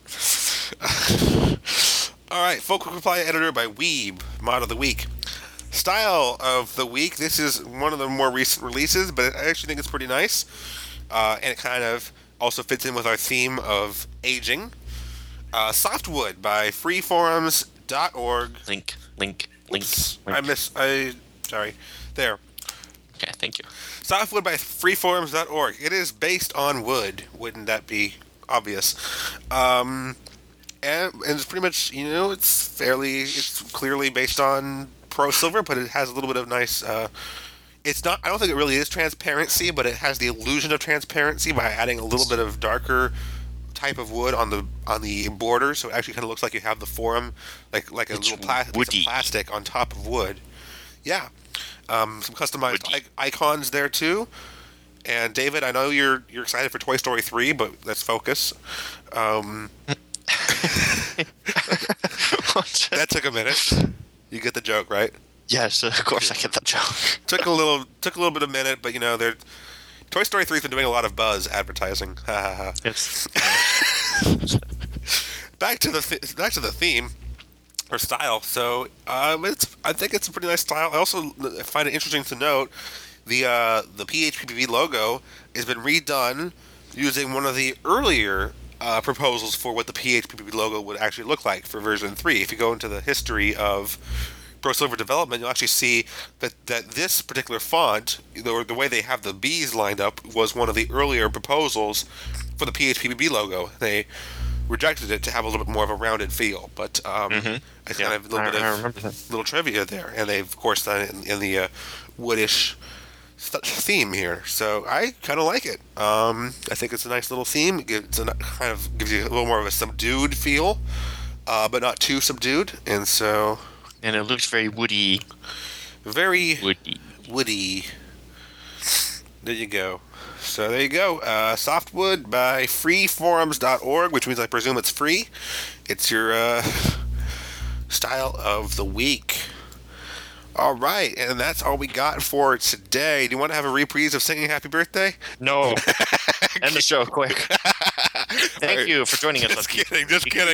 Speaker 1: All right, Folk Quick Reply Editor by Weeb, Mod of the Week. Style of the Week. This is one of the more recent releases, but I actually think it's pretty nice. And it kind of also fits in with our theme of aging. Softwood by freeforums.org.
Speaker 2: Link.
Speaker 1: Sorry. There.
Speaker 2: Okay, thank you.
Speaker 1: Softwood by freeforums.org. It is based on wood. Wouldn't that be obvious? And it's pretty much, it's clearly based on Pro Silver, but it has a little bit of nice, it's not, I don't think it really is transparency, but it has the illusion of transparency by adding a little bit of darker type of wood on the border, so it actually kind of looks like you have the forum, like a
Speaker 2: It's
Speaker 1: little piece of
Speaker 2: woody.
Speaker 1: plastic on top of wood. Yeah. Some customized icons there too. And David, I know you're excited for Toy Story 3, but let's focus. That took a minute. You get the joke, right?
Speaker 2: Yes, of course I get that joke.
Speaker 1: Took a little bit of a minute, but Toy Story 3's been doing a lot of buzz advertising. Ha ha ha.
Speaker 2: It's
Speaker 1: Back to the theme or style. So I think it's a pretty nice style. I also find it interesting to note the PHPBB logo has been redone using one of the earlier proposals for what the PHPBB logo would actually look like for version 3. If you go into the history of Pro Silver development, you'll actually see that this particular font, the way they have the B's lined up, was one of the earlier proposals for the PHPBB logo. They rejected it to have a little bit more of a rounded feel, but it's kind of a little bit of little trivia there, and they've of course done it in the woodish theme here. So I kind of like it. I think it's a nice little theme. It kind of gives you a little more of a subdued feel, but not too subdued, and so.
Speaker 2: And it looks very woody.
Speaker 1: Very
Speaker 2: woody.
Speaker 1: There you go. So there you go. Softwood by freeforums.org, which means I presume it's free. It's your style of the week. All right, and that's all we got for today. Do you want to have a reprise of singing Happy Birthday?
Speaker 2: No. End the show quick. Thank you for joining us.
Speaker 1: Just kidding.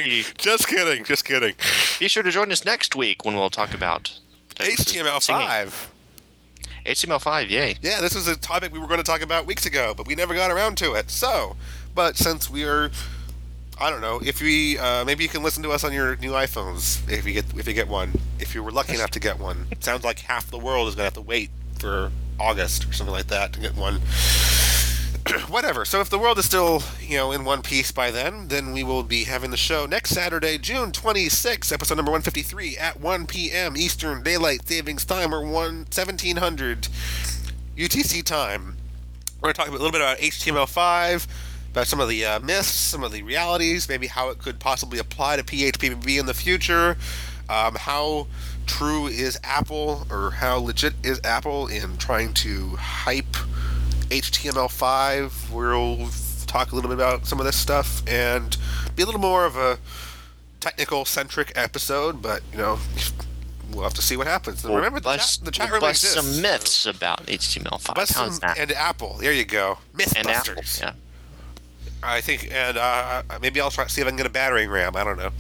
Speaker 2: Be sure to join us next week when we'll talk about
Speaker 1: HTML5.
Speaker 2: HTML5, yay.
Speaker 1: Yeah, this was a topic we were going to talk about weeks ago, but we never got around to it. But since we are, I don't know, if we maybe you can listen to us on your new iPhones if you get one. If you were lucky enough to get one, it sounds like half the world is going to have to wait for August or something like that to get one. whatever. So if the world is still, in one piece by then we will be having the show next Saturday, June 26th, episode number 153 at 1 p.m. Eastern Daylight Savings Time, or 1700 UTC time. We're going to talk a little bit about HTML5, about some of the myths, some of the realities, maybe how it could possibly apply to PHP in the future, how true is Apple, or how legit is Apple in trying to hype HTML5. We'll talk a little bit about some of this stuff and be a little more of a technical-centric episode, but, we'll have to see what happens. And remember, the chat room exists.
Speaker 2: Some myths about HTML5. How's that?
Speaker 1: And Apple. There you go. Mythbusters.
Speaker 2: Yeah.
Speaker 1: I think, and maybe I'll try to see if I can get a battering ram. I don't know.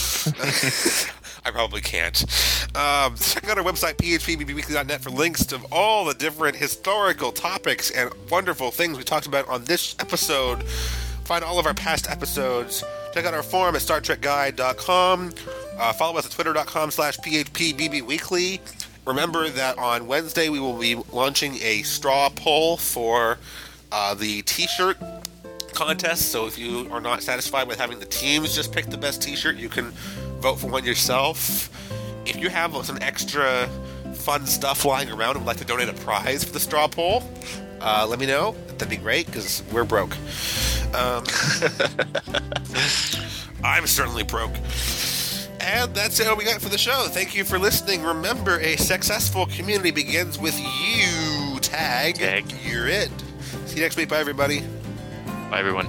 Speaker 1: I probably can't. Check out our website, phpbbweekly.net, for links to all the different historical topics and wonderful things we talked about on this episode. Find all of our past episodes. Check out our forum at StarTrekGuide.com. Follow us at Twitter.com/phpbbweekly. Remember that on Wednesday we will be launching a straw poll for the T-shirt contest. So if you are not satisfied with having the teams just pick the best T-shirt, you can vote for one yourself. If you have some extra fun stuff lying around and would like to donate a prize for the straw poll, let me know. That'd be great, because we're broke. I'm certainly broke. And that's all we got for the show. Thank you for listening. Remember, a successful community begins with you. Tag.
Speaker 2: Tag.
Speaker 1: You're it. See you next week. Bye, everybody.
Speaker 2: Bye, everyone.